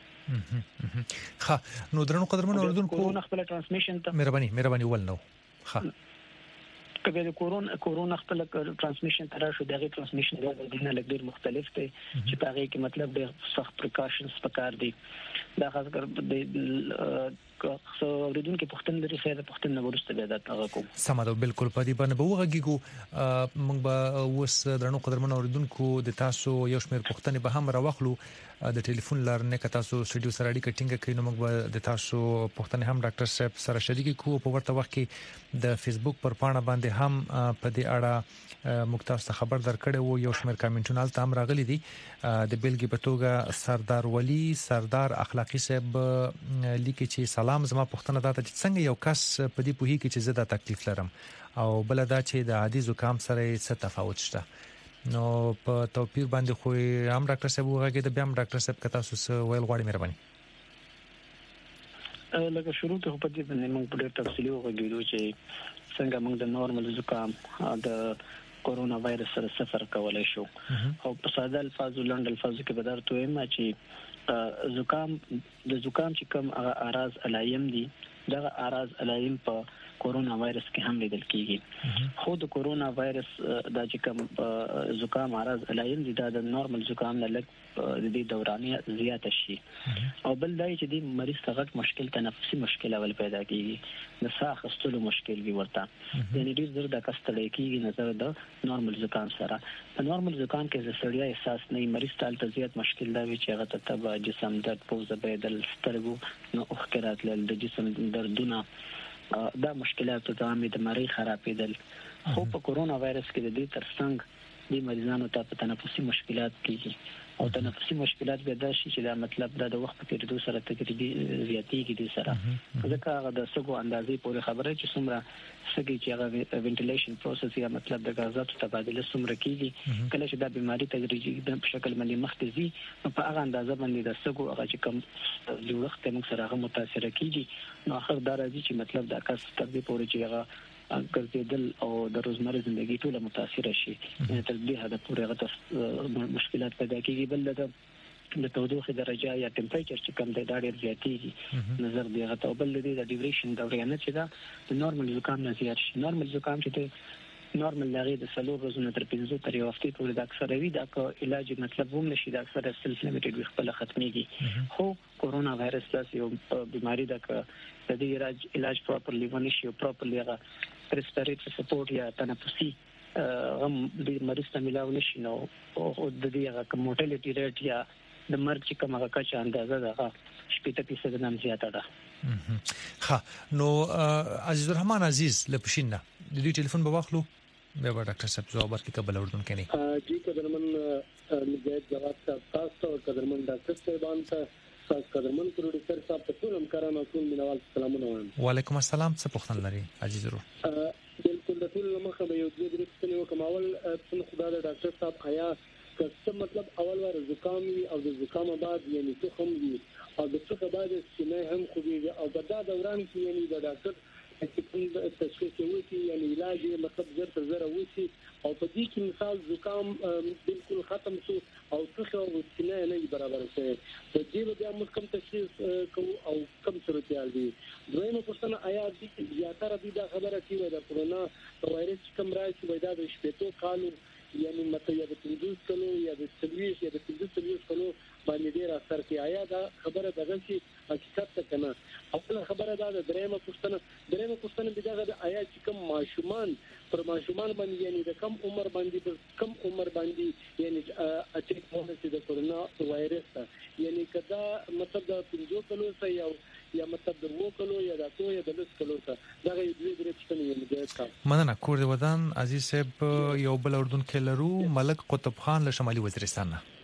ها نو درنو قدرمن اوردونکو خپل ترانسمیشن ته مهرباني ولنو ها کله د کورونا خپل ترانسمیشن تر شو دغه ترانسمیشن د دینه لګډیر مختلف دی چې په هغه کې مطلب ډېر سخت پریکاشنز پکار دي. دا خاص کر د اوریدون کې پښتون لري خیر پښتون نه ورسته بیا دا هغه کوم سماده بالکل په دې باندې به وغږیږو. موږ به اوس درنو قدرمن اوریدونکو د تاسو یو شمېر پښتنې به هم راوخلو د ټلیفون لارنه که تاسو سټډیو سره اړیکه ټینګه کړئ نو موږ به د تاسو پښتنې هم ډاکټر صاحب سره شریک کوو. په ورته وخت کې د فیسبوک پر پاڼه باندې هم په دې اړه موږ تاسو خبر درکړو او یو شمېر کامنټونه تام راغلي دي. د بیلګې په توګه سردار ولی سردار اخلاقی صاحب لیکي چې سلام زما پښتنه دا چې څنګه یو کس په دې پوهی کې چې زه دا تکلیف لرم او بل دا چې د عادي زکام سره څه تفاوت شته. نو په توپیر باندې خو هم ډاکټر صاحب وغږی د بیا هم ډاکټر صاحب کته تاسو ویل غواړي مهرباني. لکه شروع ته په دې باندې موږ په ډېر تفصیلی وغږیدو چې څنګه موږ د نورمال زکام د کورونا وایرس سره سفر کولای شو او په ساده الفاظو لنډ الفاظو کې به درته وایم چې زکام چې کوم اعراض علایم دي دا اعراض علایم په کورونا وایرس کې هم لیدل کیږي. خو د کورونا وایرس د چې کوم زکام اعراض علایم دي دا د نورمال زکام نه لږ د دې دورانه زیات شي او بل دای چې د مریض ته غټ مشکل تنفسي مشکل اول پیدا کیږي، د ساه اخیستلو مشکل وي ورته، یعنی ډیر زر د کستړی کیږي نظر د نورمال زکام سره. په نورمال زکام کې زړیا احساس نه مریض ته زیات مشکل دا وي چې هغه ته تب جسم درد پوزه بدل سترګو نو اخرات ل جسم دردونه دا مشکلات ته عامه د مری خرابېدل خو په کورونا وایرس کې د دې ترڅنګ د مریضانو ته په تنفسي مشکلات کېږي او تنفسي مشکلات به دا شي چې دا مطلب دا د وخت په تیریدو سره تدریجي زیاتېږي د سره ځکه هغه د سګو اندازې پورې خبره چې څومره سګي چې هغه وینټیلیشن پروسس یا مطلب د غازاتو تبادله څومره کېږي کله چې دا بیماری تدریجي په شکل باندې مخکې ځي په هغه اندازه باندې د سګو هغه چې کم د وخت موږ سره هغه متاثر کېږي نو اخر دا راځي چې مطلب دا کس تر دې پورې چې هغه ګرځیدل او د روزمره ژوندۍ ټوله متاثر شي تر دې حد پورې هغه مشکلات پیدا کیږي بل د تودوخه درجه یا ټمپریچر چې کم دی دا ډېر زیاتېږي نظر دی هغه ته بل دی د ډیوریشن دا ورانه چې دا د نورمال زکام نه زیات شي نورمال زکام چې نورمال لغې د سلور روزونو تر 15 تر یو هفته پورې د اکثر وی دا علاج مطلب هم نشي د اکثر سلسله میټډ خپل ختميږي خو کورونا وایرس داسې یو بیماری ده چې د دې علاج پراپرلی ونشي او پراپرلی هغه ریسپیریټری سپورټ یا تنفسي غم د مریض ته ملاو نشي نو او د دې هغه مورټالټي ریټ یا د مرګ چې کومه کچه اندازه ده 80% نه زیاته ده ها نو عزیز الرحمن عزیز لپشینه د دې ټلیفون په واخلو بیا به ډاکټر صاحب جواب ورکړي قبل اردن کې نه جی قدرمن مجاهد جواب صاحب تاسو او قدرمن ډاکټر صاحبان ته قدرمن پروډوسر صاحب ته ټول همکارانو او ټول مینوال سلامونه وایم وعلیکم السلام څه پوښتنه لري عزیز ورو بالکل د ټول مخه به یو د درې څه کوم اول څنګه خدای د ډاکټر صاحب آیا که مطلب اول ور زکام او د زکام بعد یعنی څه هم وي او د څه بعد سینه هم خوږي او په دا دوران کې یعنی د ډاکټر چې تشخیص وکړي یعنی علاج مطلب زر زر وکړي او په دې کې مثال زکام بالکل ختم شو او څه او سینه نه برابر شي د دې بیا موږ کوم تشخیص کوو او کوم صورتحال دي دویمه پوښتنه آیا د زیاتره د خبره کې د کورونا وایرس کوم راځي وای دا د شپږ کالو یعنی مته یا د 15 کلو یا د 30 یا د 15 کلو باندې ډیر اثر کوي آیا دا خبره دغه چې حقیقت ته کنه اول خبره دا د درېمه پوښتنه بیا د آیا چې کوم ماشومان پر ماشومان باندې یعنی د کم عمر باندې یعنی اټیک مونږ د کورونا وایرس یعنی کدا مطلب د 15 کلو سره یا مطلب د 2 کلو یا د 2 یا د 10 کلو سره دا یو درې پوښتنې یې مننه کور د ودان عزیز صاحب یو بل اردن کې لرو ملک قطب خان له شمالي وزیرستان نه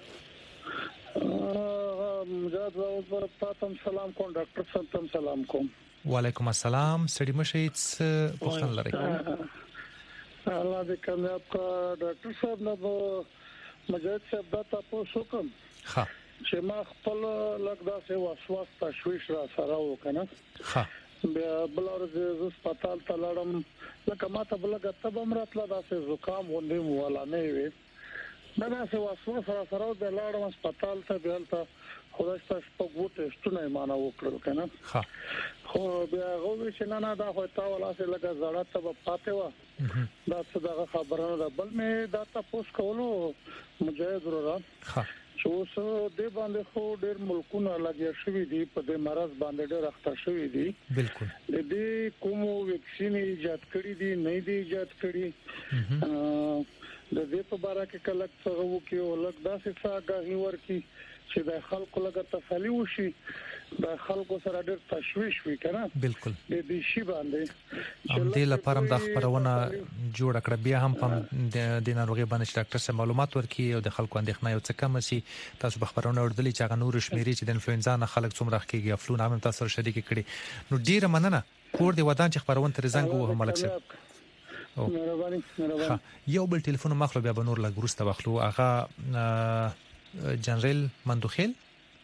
مجاهد راوړ تاسو سلام کوم ډاکټر صاحب تم سلام کوم وعلیکم السلام سړي مشه پوښتنه لري الله دې کامیاب کا ډاکټر صاحب نو مجاهد صاحب دا تاسو کوم ها چې ما خپل لګدا سه وسواس تشويش را سره وکنه ها بیا بلور ز هسپتال ته لاړم لکه ما ته بلګه تبم راتله دا سه زکام غونډې مولا نه وي دا سه وسواس را سره د لاړم هسپتال ته بیا خدای ستاسو په ګوته ستونه معنا وکړل کنه ها خو بیا غوږی چې نه دا خو تا ولا سه لګه زړه ته پاتې و دا څه دا خبره ده بل مې دا تاسو کولو مجاهد ورا ها چې اوس د باندې خو ډېر ملکونه لګیا شوی دي په دې مرض باندې ډېر اخته شوی دي بالکل د دې کوم ویکسین ایجاد کړی دي نه دي ایجاد کړی د دې په اړه کې کله څه وو کې ولګ داسې څه غوښي ورکی چې د خلکو لګه تفصیلی وشي د خلکو سره ډېر تشویش وي کنه بالکل د دې شی باندې هم دې لپاره د خبرونه جوړ کړ بیا هم د ناروغي باندې ډاکټر سره معلومات ورکړي او د خلکو اندېښنه یو څه کم شي تاسو په خبرونه ورډلې چې غنور شمیري چې د انفلوئنزا نه خلک څومره کېږي افلون هم تاسو سره شریک کړي نو ډیره مننه کور دی ودان چې خبرونه تر زنګ وو هم ملک سره مهرباني یو بل ټلیفون مخلو بیا بنور لا ګروسته واخلو هغه جنرال مندوخیل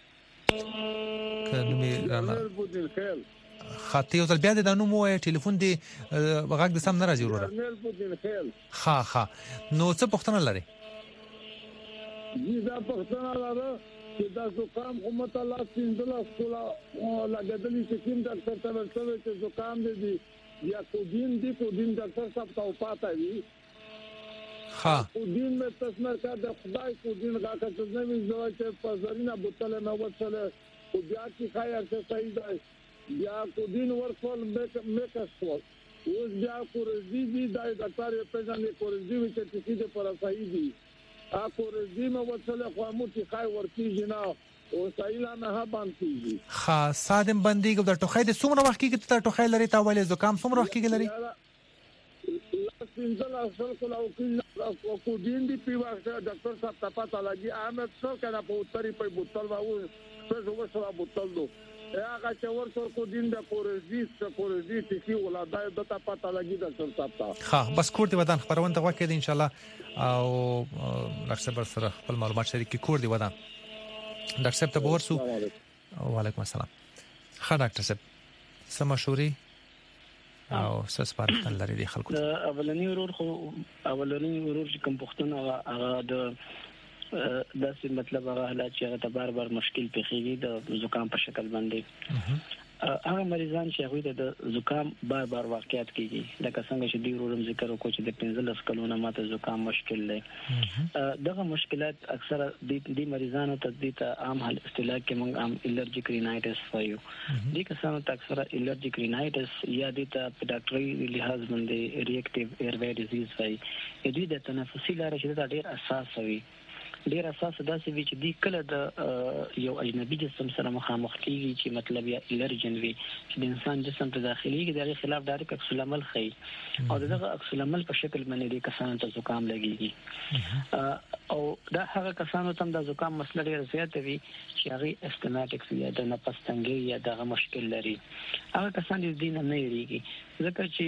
خاطی او بیا د نوم وای ټلیفون دی غږ د سم ناراضي وروره ها نو څه پوښتنه لري دا پښتنه لاره چې دا زکام هم ته لا سیندله سکولا لګیدلی چې کوم ډاکټر ته ورسوي چې زکام دی یا کوډین ډاکټر صاحب ته پاته وي ها کوډین مې تاسو کا د خدای کوډین غاکه څه نه وي زو چې په زرینا بوتل نه وڅله او بیا چې خیر څه صحیح دی بیا کوډین ورکول میکسول اوس بیا کورزي دي د ډاکټر په ځانې کورزي چې چې پر صحیح دي کورزي مې وڅله خو مو چې خیر ورتي جنا او سایلا نه باندې خاص سادم بندي د ټوخی د څومره وخت کې ته ټوخی لري تا ولې زکام څومره وخت کې لري انزل اصل کول او کو دین دی په وخت ډاکټر صاحب ته پته لګي احمد څو کنه په اترې په بوتل واو څه وسره بوتل دو هغه چې ورته کو دین د کورزیس چې ولادای د ته پته لګي ډاکټر صاحب ته ها بس کور دی ودان خبرونه ته وکړي ان شاء الله او ډاکټر سره خپل معلومات شریک کور دی ودان ډاکټر صاحب ته ورسو وعلیکم السلام ښه ډاکټر صاحب سمشوري او سپارښتنه لري د خلکو اولنی ورور چې کوم پښتون هغه د داسې مطلب هغه حالات چې هغه ته بار مشکل پیښیږي د زکام په شکل باندې هغه مریضان چې هغه د زکام بار واقعیت کیږي لکه څنګه چې دی ورورم ذکر وکړو چې د 15 کلونو ماته زکام مشکل دی دغه مشکلات اکثره د مریضانو ته عام حال اصطلاح کې موږ عام الرجیک رینایټس وایو دي کسانو ته اکثره الرجیک رینایټس یا د ډاکټري لحاظ باندې ریاکټیو ایروي ډیزیز وایي دوی د تنفسي لارې چې ډېر اساس وي ډیر اساس داسې وی چې دی کله د یو اجنبي جسم سره مخامخ کیږي چې مطلب یا الرجن وي چې د انسان جسم ته داخليږي دغه خلاف ډایرکټ عکس العمل خي او دغه عکس العمل په شکل باندې د کسانو ته زکام لګيږي او دا هغه کسانو ته د زکام مسله ډیره زیاته وي چې هغه استماتیکس یا د نفس تنګي یا دغه مشکل لري هغه کسان د دین نه یریږي ځکه چې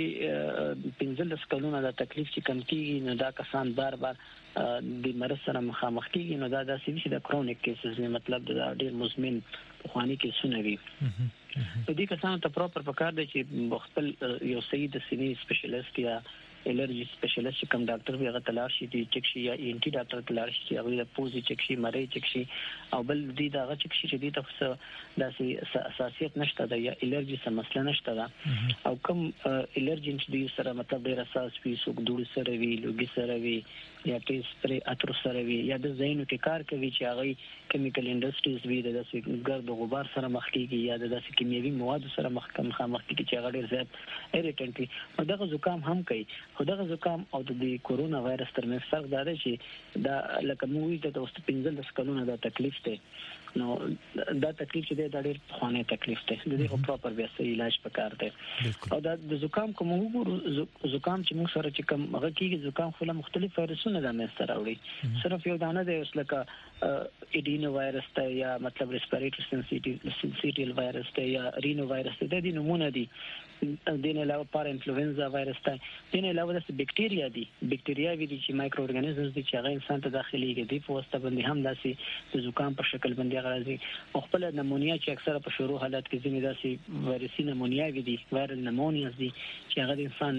15 کلونه د تکلیف چې کم کیږي نو دا کسان بار د مرض سره مخامخ کیږي نو دا داسې چې د کرونیک کیسز نه مطلب د ډیر مزمن خواني کې سنوي په دې کسانو ته پراپر پکار دی چې خپل یو صحیح د سینې سپیشلیست یا الرجی سپیشلیست کوم ډاکټر وي هغه تلاش شي د چک شي یا انټي ډاکټر تلاش شي هغه د پوزي چک شي مری چک شي او بل دې دا هغه چک شي چې دې تاسو داسې اساسیت نشته دا یا الرجی سم مسله نشته دا او کوم الرجی چې دې سره مطلب ډیر اساس وي سو دوړ سره وي لوګي سره وي یا ټیس پر اتر سره وي یا د زینو کې کار کوي چې هغه کیمیکل انډستریز وي د داسې ګرد غبار سره مخ کیږي یا د داسې کیمیاوي مواد سره مخ کیږي چې هغه ډیر زیات اریټنټ وي او دغه زکام هم کوي خو دغه زکام او د کورونا وایرس ترمنځ فرق دا دی چې دا لکه موږ د 15 کلونو د تکلیف ته نو دا تکلیف چې د ډېر خوانه تکلیف ته د دې پراپر بیا سره علاج پکار دی او دا د زکام کوم زکام چې موږ سره چې کوم هغه کېږي زکام خو له مختلف وایرسونو د مستر راوړي صرف یو دانه دی اوس لکه ایډینو وایرس ته یا مطلب ریسپیریټری سنسیټیل وایرس ته یا رینو وایرس ته د دې نمونه دي دین علاوه پار انفلوئنزا وایرس ته دین علاوه د بکټیریا دي بکټیریا وی دي چې مایکرو ارګانیزمز دي چې هغه انسان ته داخليږي د پوسټ باندې هم داسي د زکام په شکل باندې غراځي او خپل نمونیا چې اکثره په شروع حالت کې ځینې داسي وایرسي نمونیا وی دي وایرل نمونیاز دي چې هغه د انسان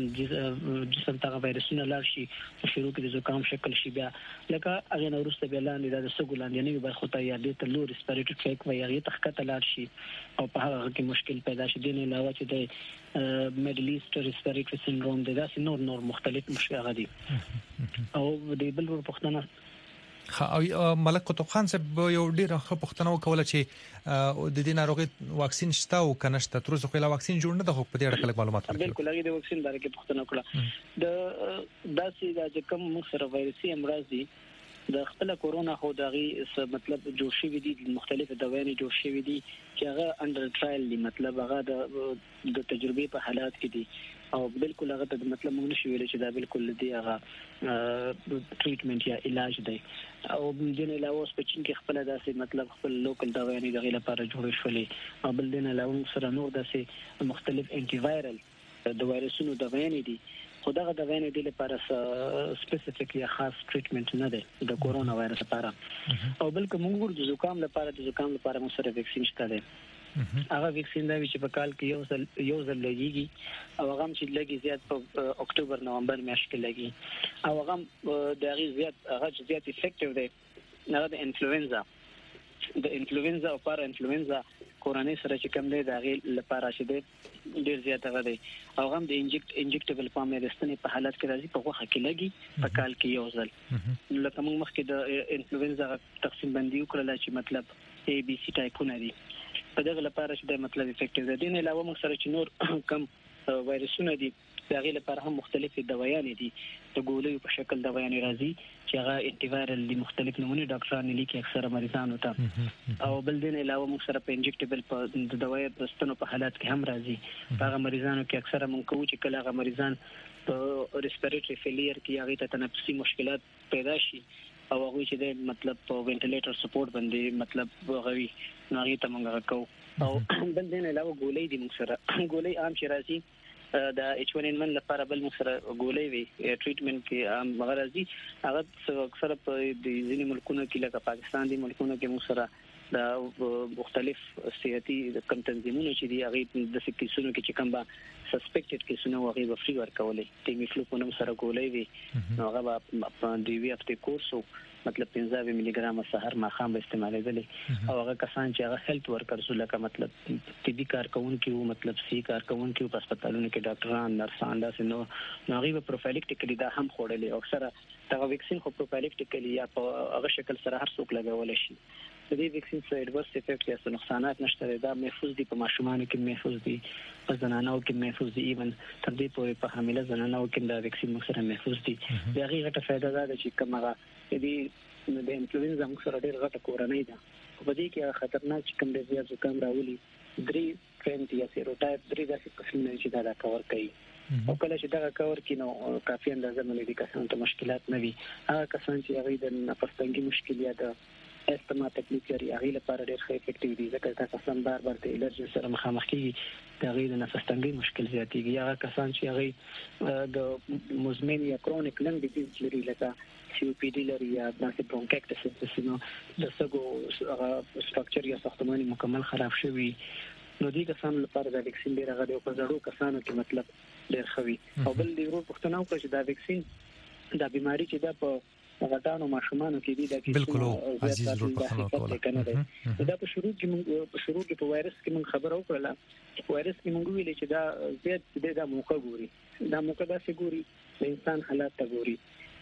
جسم ته وایرسونه لار شي په شروع کې د زکام شکل شي بیا لکه هغه نورسته بیا لاندې د سګولان یعنی به خو ته یادې ته لو ریسپیریټری ټریک وایي هغه تخکته لار شي او په هغه کې مشکل پیدا شي دین علاوه چې د میډل ایست ریسپیریټری سندروم د داسې نور مختلف مشکلات دي او د بل ور پښتنه او ملک قطب خان صاحب یو ډیره ښه پښتنه وکوله چې د دې ناروغي واکسین شته او کنه شته تر اوسه خو لا واکسین جوړ نه ده خو په دې اړه کله معلومات ورکړي بالکل هغه د واکسین باره کې پښتنه کړه د داسې د کوم سره وایرسي امراض دي د خپل کورونا خو دغه مطلب جوړ شوی دي مختلفه دوايانې جوړ شوی دي چې هغه انډر ټرایل دي مطلب هغه د تجربه په حالات کې دي او بالکل هغه ته مطلب موږ نشو ویل چې دا بالکل دی هغه ټریټمنټ یا علاج دی او د نه علاوه سپچین کې خپل داسې مطلب خپل لوکل دوايانې دغه لپاره جوړ شولې او بل دین علاوه سره نور داسې مختلف انټي وایرل د وایرسونو دوايانې دي خدغه د وینې د لپاره سپیسیفیکلی خاص ټریټمنټ نه دی د کورونا وایرس لپاره او بلکې موږ د زکام لپاره موږ سره ویکسین شته دی هغه ویکسین دا چې په کال کې یو ځل لګيږي او هغه چې لګي زیات په اکتوبر نومبر میاشت کې لګي او هغه د هغه زیات افیکټیو دی نه د انفلوئنزا او پارا انفلوئنزا کورونای سره چې کوم دی د هغه لپاره چې ډیر زیات هغه دی او هم د انجکټیبل فارم میډیسن په حالت کې راځي په وخت کې لګي په کال کې یو ځل لکه موږ مخکې د انفلوئنزا تقسیم بندي وکړل چې مطلب A B C ټایپونه دي په دغه لپاره چې د مطلب افیکټیو دی نه علاوه موږ سره چې نور کم وایرسونه دي هغه لپاره هم مختلفې دوايانې دي د ګولۍ په شکل دوايانې راځي چې هغه انټي وایرل دي مختلف نمونه ډاکټران لیکي اکثره مریضانو ته او بل دین علاوه موږ سره په انجکټیبل په د دوايي پرستنو په حالات کې هم راځي هغه مریضانو کې اکثره مونږ کوو چې کله هغه مریضان په ریسپیریټری فیلیر کې هغه ته تنفسي مشکلات پیدا شي او هغه چې د مطلب په وینټیلیټر سپورټ باندې مطلب غوي هغه ته مونږ کوو او بل دین علاوه ګولۍ دي موږ سره ګولۍ عام چې راځي د H1N1 لپاره بل موږ سره ګولۍ وي ټریټمنټ کې عام غرضي هغه اکثر په د ځینې ملکونو کې لکه پاکستان دي ملکونو کې موږ سره د مختلف صحتي کم تنظیمونو چې دی هغه د سکیسونو کې چې کوم با سسپیکټډ کیسونه هغه به فری ورکولې ټیمیفلو په نوم سره ګولۍ وي هغه په دی وی اف تی کورسو مطلب 15 ملي ګرام سحر ماخام به استعمالېدل او هغه کسان چې هغه هیلث ورکرز لکه مطلب طبي کارکونکو مطلب سی کارکونکو په هسپتالونو کې ډاکټران نرسان داسې نو هغه په پروفایلکټیکلی دا هم خوړلې او سره دا ویکسین خو پروفایلکټیکلی یا په هغه شکل سره هر څوک لګول شي د دې ویکسین سره ایڈورس افیکټ یا نقصانات نشته دا محفوظ دي په ماشومانو کې محفوظ دي په زنانو کې محفوظ دي ایون تر دې پورې په حامله زنانو کې دا ویکسین سره محفوظ دي دا غیغه فائدہ ده چې کومه دې د انفلوئنزا سره ډېر غټه کورنۍ ده په دې کې خطرناک کوم د زیات زکام راولي 3 ټرینټ یا سیروټایپ 3 داسې قسمونه چې دا کور کوي او کله چې دا کور کینو کافي اندازه ملي کسان ته مشکلات نه وي هغه کسان چې هغه د نفس تنګي مشکلات استما تکلیف لري هغه لپاره ډېر ښه افیکټیو دي ځکه دا کسان بار بار د الرجی سره مخامخ کیږي دا غي د نفس تنګي مشکل زیاتېږي هغه کسان چې هغه د مزمن یا کرونیک لنګ ډیزیز لري لکه COPD لري یا د برونکایټس نو د سګو سټرکچر یا ساختماني مکمل خراب شوی نو دې کسانو لپاره د ویکسین ډیر غوډه او په زړو کسانو کې مطلب ډیر خوي او بل دی ورو پښتنو کې چې دا ویکسین دا بیماری چې دا په غټانو ماشومانو کې دي دا کې بالکل عزیز ورو پښتنو کوله دا په شروع کې په وایرس کې موږ خبر اوکړه وایرس کې موږ ویل چې دا زیات د موقع ګوري دا موقع دا سګوري د انسان حالات ته ګوري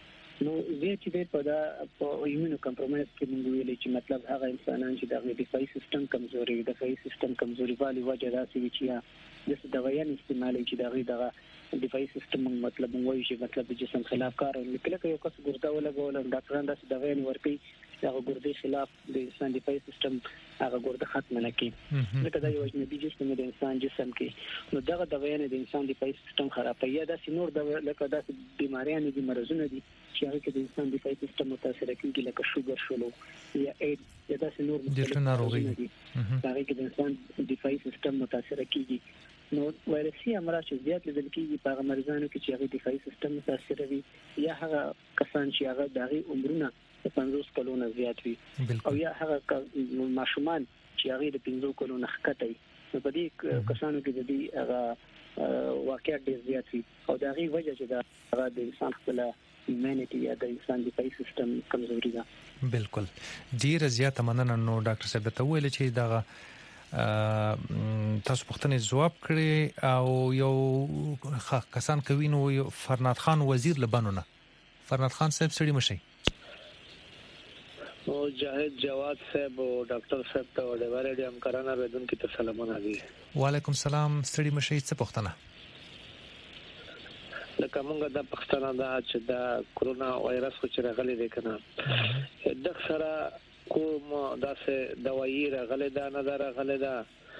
نو زه چې په دا په ایمونو کمپرمایز کې موږ ویل چې مطلب هغه انسانان چې د دفاعي سیستم کمزوري د دفاعي سیستم کمزوري والی وجه راځي چې د دوايانو استعمال چې دغه دفاعي سیستم مطلب وایي چې مطلب د جسم خلاف کار وکړي یو کس ګردا ولګول ډاکټران داسې دوايانو ورکي هغه ګردې خلاف د انسان دفاعي سیستم هغه ګرده ختم نه کوي ځکه دا یو اجنبي جسم د انسان جسم کې نو دغه دوايانو د انسان دفاعي سیستم خرابوي یا د سينور د لکه د بیماریانو دي مرزونه دي چې هغه کې د انسان دفاعي سیستم متاثر کیږي لکه شوګر شولو یا ایډز یا د سينور مختلف ناروغي هغه کې د انسان دفاعي سیستم متاثر کیږي نو وایرسي امراض چې زیات لیدل کیږي په مریضانو کې چې هغه دفاعي سیستم متاثر وي یا هغه کسان چې هغه دغه عمرونه 50 کلونه زیات وي او یا هغه ماشومان چې هغه د 50 کلونه ښکته نو په دې کسانو کې د دې هغه واقعیت ډیر زیات وي او دا غي وجه چې دا هغه د انسان خپل ایمنټي یا د انسان دفاعي سیستم کمزوري ده بالکل ډیر زیات مننه نو ډاکټر صاحب ته ویل چې دا تاسو پوښتنې جواب کړی او یو کسان کوي نو فرناد خان وزیر لبنانونه فرناد خان صاحب سړي مشي او جاهد جواد صاحب او ډاکټر صاحب ته ډېر ډېر همکارانه بدون کې تسلیمونه دي وعلیکم السلام سړي مشي څه پوښتنه لکه موږ د پښتنه دا چې دا کرونا وایرس خو چې راغلی دی کنه د سره کوم داسې دوايي راغلی دا نه راغلی دا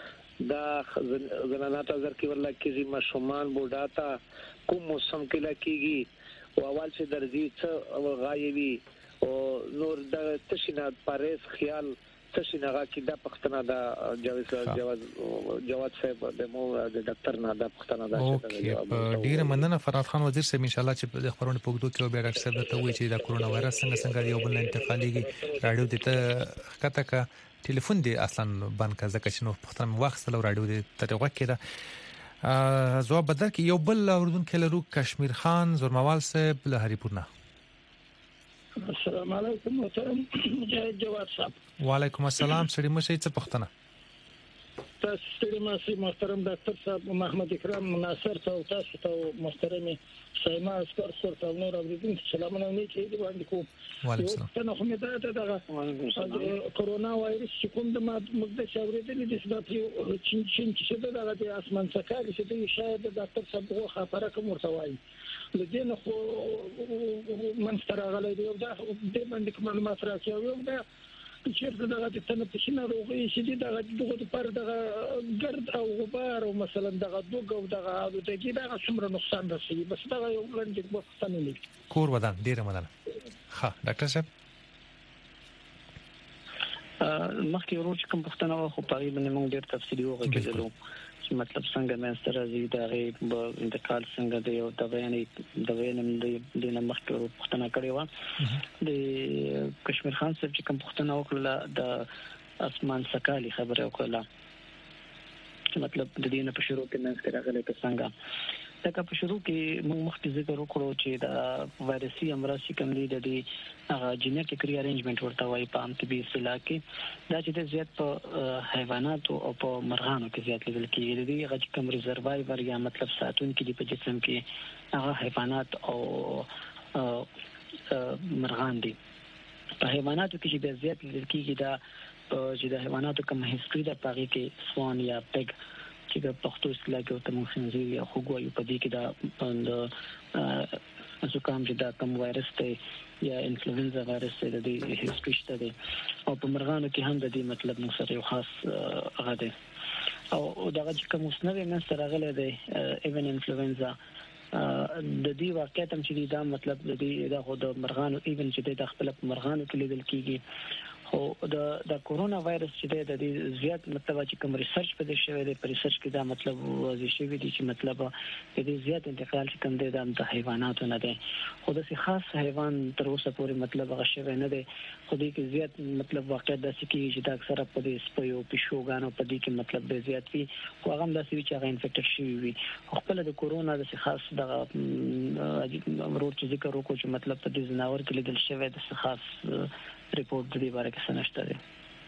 زنانات ازر کې ورلا کې ماشومان بوډا تا کوم موسم کې لکېږي او اول چې درځي څه غایوي او نور د تشینه پاریس خیال تشینه کې د پښتنه دا جواد صاحب د مو د ډاکټر نه د پښتنه دا چې ډیر مننه فراد خان وزیر صاحب ان شاء الله چې د خبرونه پوښتنه کوي بیا ډاکټر صاحب ته وایي چې دا کرونا وایرس څنګه یو بل انتقاليږي رادیو دته کته کا ټلیفون دی اصلا بانک ځکه چې نو پښتنه واخصله رادیو دې طریقه کړه زواب بدل کې یو بل اردن کې لرو کشمیر خان زورموال صاحب له هریپورنا السلام علیکم محترم مجاهد جواد صاحب وعلیکم السلام سړي مشه څه پښتنه تاسو ستړي ماسي محترم ډاکټر صاحب محمد اکرام ناصر تاسو ته محترمي سایما اسکر سر ته نور اوریدونکو سلامونه نیکی دی باندې کوم وعلیکم السلام ته نو ته دغه کورونا وایرس چې کوم د مقدس اوریدلې د سبب چې دغه د اسمان څخه چې د شاید د ډاکټر صاحب خبره کوم ورته وایي لدينا من استرغل دی او دا د باندې معلومات راکوي او دا چیرته دغه د تنفسي ناروغي شدید دغه پر دغه ګرد او غبار او مثلا دغه دوګ او دغه دغه دغه څومره نقصان رسوي بس دغه یو لنډ وختونه نه کور ودان ډیره مننه ها ډاکټر صاحب مخکې ورو چې کوم پښتنه خو په اړه باندې موږ ډیر تفصیلي وغږیدلو مطلب څنګه مې ستر ازي دا غي انتقال څنګه دی او د بیان د مخکې پښتنه کړې و د کشمیر خان صاحب چې کوم پښتنه وکړه د اسمان سکالي خبره وکړه مطلب د دې نه په شروع کې مې څنګه غلې څنګه دا په شروع کې موږ مخکې ذکر وکړو چې دا وایرسي امراض چې کوم دي د جینیټیک ری ارینجمنت ورته وایي په عام طبي اصطلاح کې دا چې د زیات په حیواناتو او په مرغانو کې زیات لیدل کېږي د هغه کوم ریزروایور یا مطلب ساتون کې په جسم کې هغه حیوانات او مرغان دي په حیواناتو کې چې زیات لیدل کېږي دا چې د حیواناتو کوم هیستوري د پاغي کې سوان یا پګ چې په پښتو اصطلاح کې ورته خنزیر یا خوګوي په دې کې دا زکام چې دا کوم وایرس دی یا انفلوئنزا وایرس دی د هیستوري شته دی او په مرغانو کې هم د دې مطلب نو سره یو خاص غده او دغه چې کوم سنوي من سره غلې دی ایون انفلوئنزا د دې واقعیت هم چې دا مطلب د دې د مرغانو ایون چې د خپل مرغانو کې لیدل کیږي او د کورونا وایرس چې د دې زیات مطلب چې کوم ریسرچ په دې شوی دی په ریسرچ کې دا مطلب واضح شوی دی چې مطلب د دې زیات انتقال چې کوم دی د حیواناتو نه دی خو د خاص حیوان تر اوسه پورې مطلب هغه شوی نه دی خو دې کې زیات مطلب واقعیت د سکی چې دا اکثره په دې سپیو پښوګانو په دې کې مطلب به زیات وي خو هغه هم د سوي چې هغه انفیکټډ شوی وي خپل د کورونا د خاص د ورور چې ذکر وکړو چې مطلب په دې زناور کې لیدل شوی د خاص ریپورت د دې باره کې سنشته دی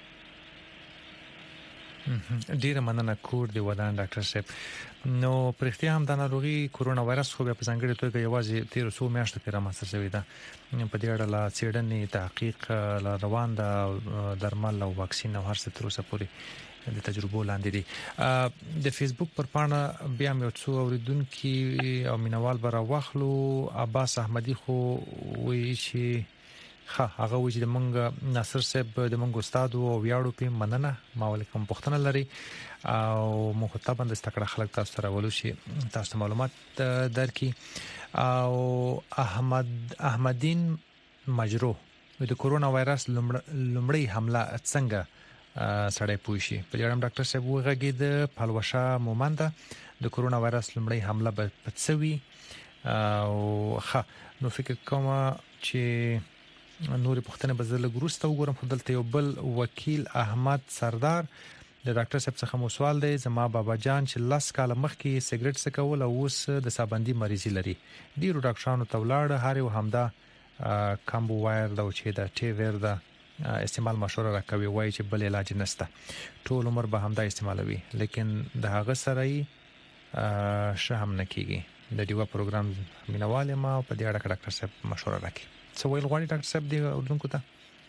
ډیره مننه کور دی ودان ډاکټر صاحب نو پرختیا هم د ناروغي کورونا وایرس خو په ځانګړي توګه یوازې 1300 میاشتو کې رامنځته شوې ده په دې اړه لا څېړنې تحقیق لا روان ده درمل او واکسین او هر څه تر اوسه پورې د تجربو لاندې دي د فیسبوک پر پاڼه بیا مې څو اوریدونکو او مینوال برا واخلو عباس احمدی خو وی شي هغه وجه د مونږ ناصر صاحب د مونږ استاد او ویاړو په مننه ما ولیکم پښتنه لري او مخاطبان د استکړه خلک تاسو سره ولوشي تاسو معلومات درکې او احمدین مجرو د کورونا وایرس لومړی حمله څنګه سړی پوښي په اړه ډاکټر صاحب وغږی د پلوشه مومنده د کورونا وایرس لومړی حمله به پڅوي او نو فکر کوم چې نور پښتنه بزله ګروسته وګورم خو دلته یو بل وکیل احمد سردار د ډاکټر صاحب څخه مو سوال دی زما بابا جان چې لاس کاله مخکې سیګریټ څکول او اوس د سابندي مریضي لري ډیرو ډاکټرانو ته ولاړ هر یو همدا کامبو وایر دا چې دا ټي ویر دا استعمال مشوره راکوي وایي چې بل علاج نشته ټول عمر به همدا استعمالوي لیکن د هغه سره یې شهم نکېږي د دیو پروګرام مینواله ما په دې اړه ډاکټر صاحب مشوره راکړي څه ویل غواړي ډاکټر صاحب دی اردوونکو ته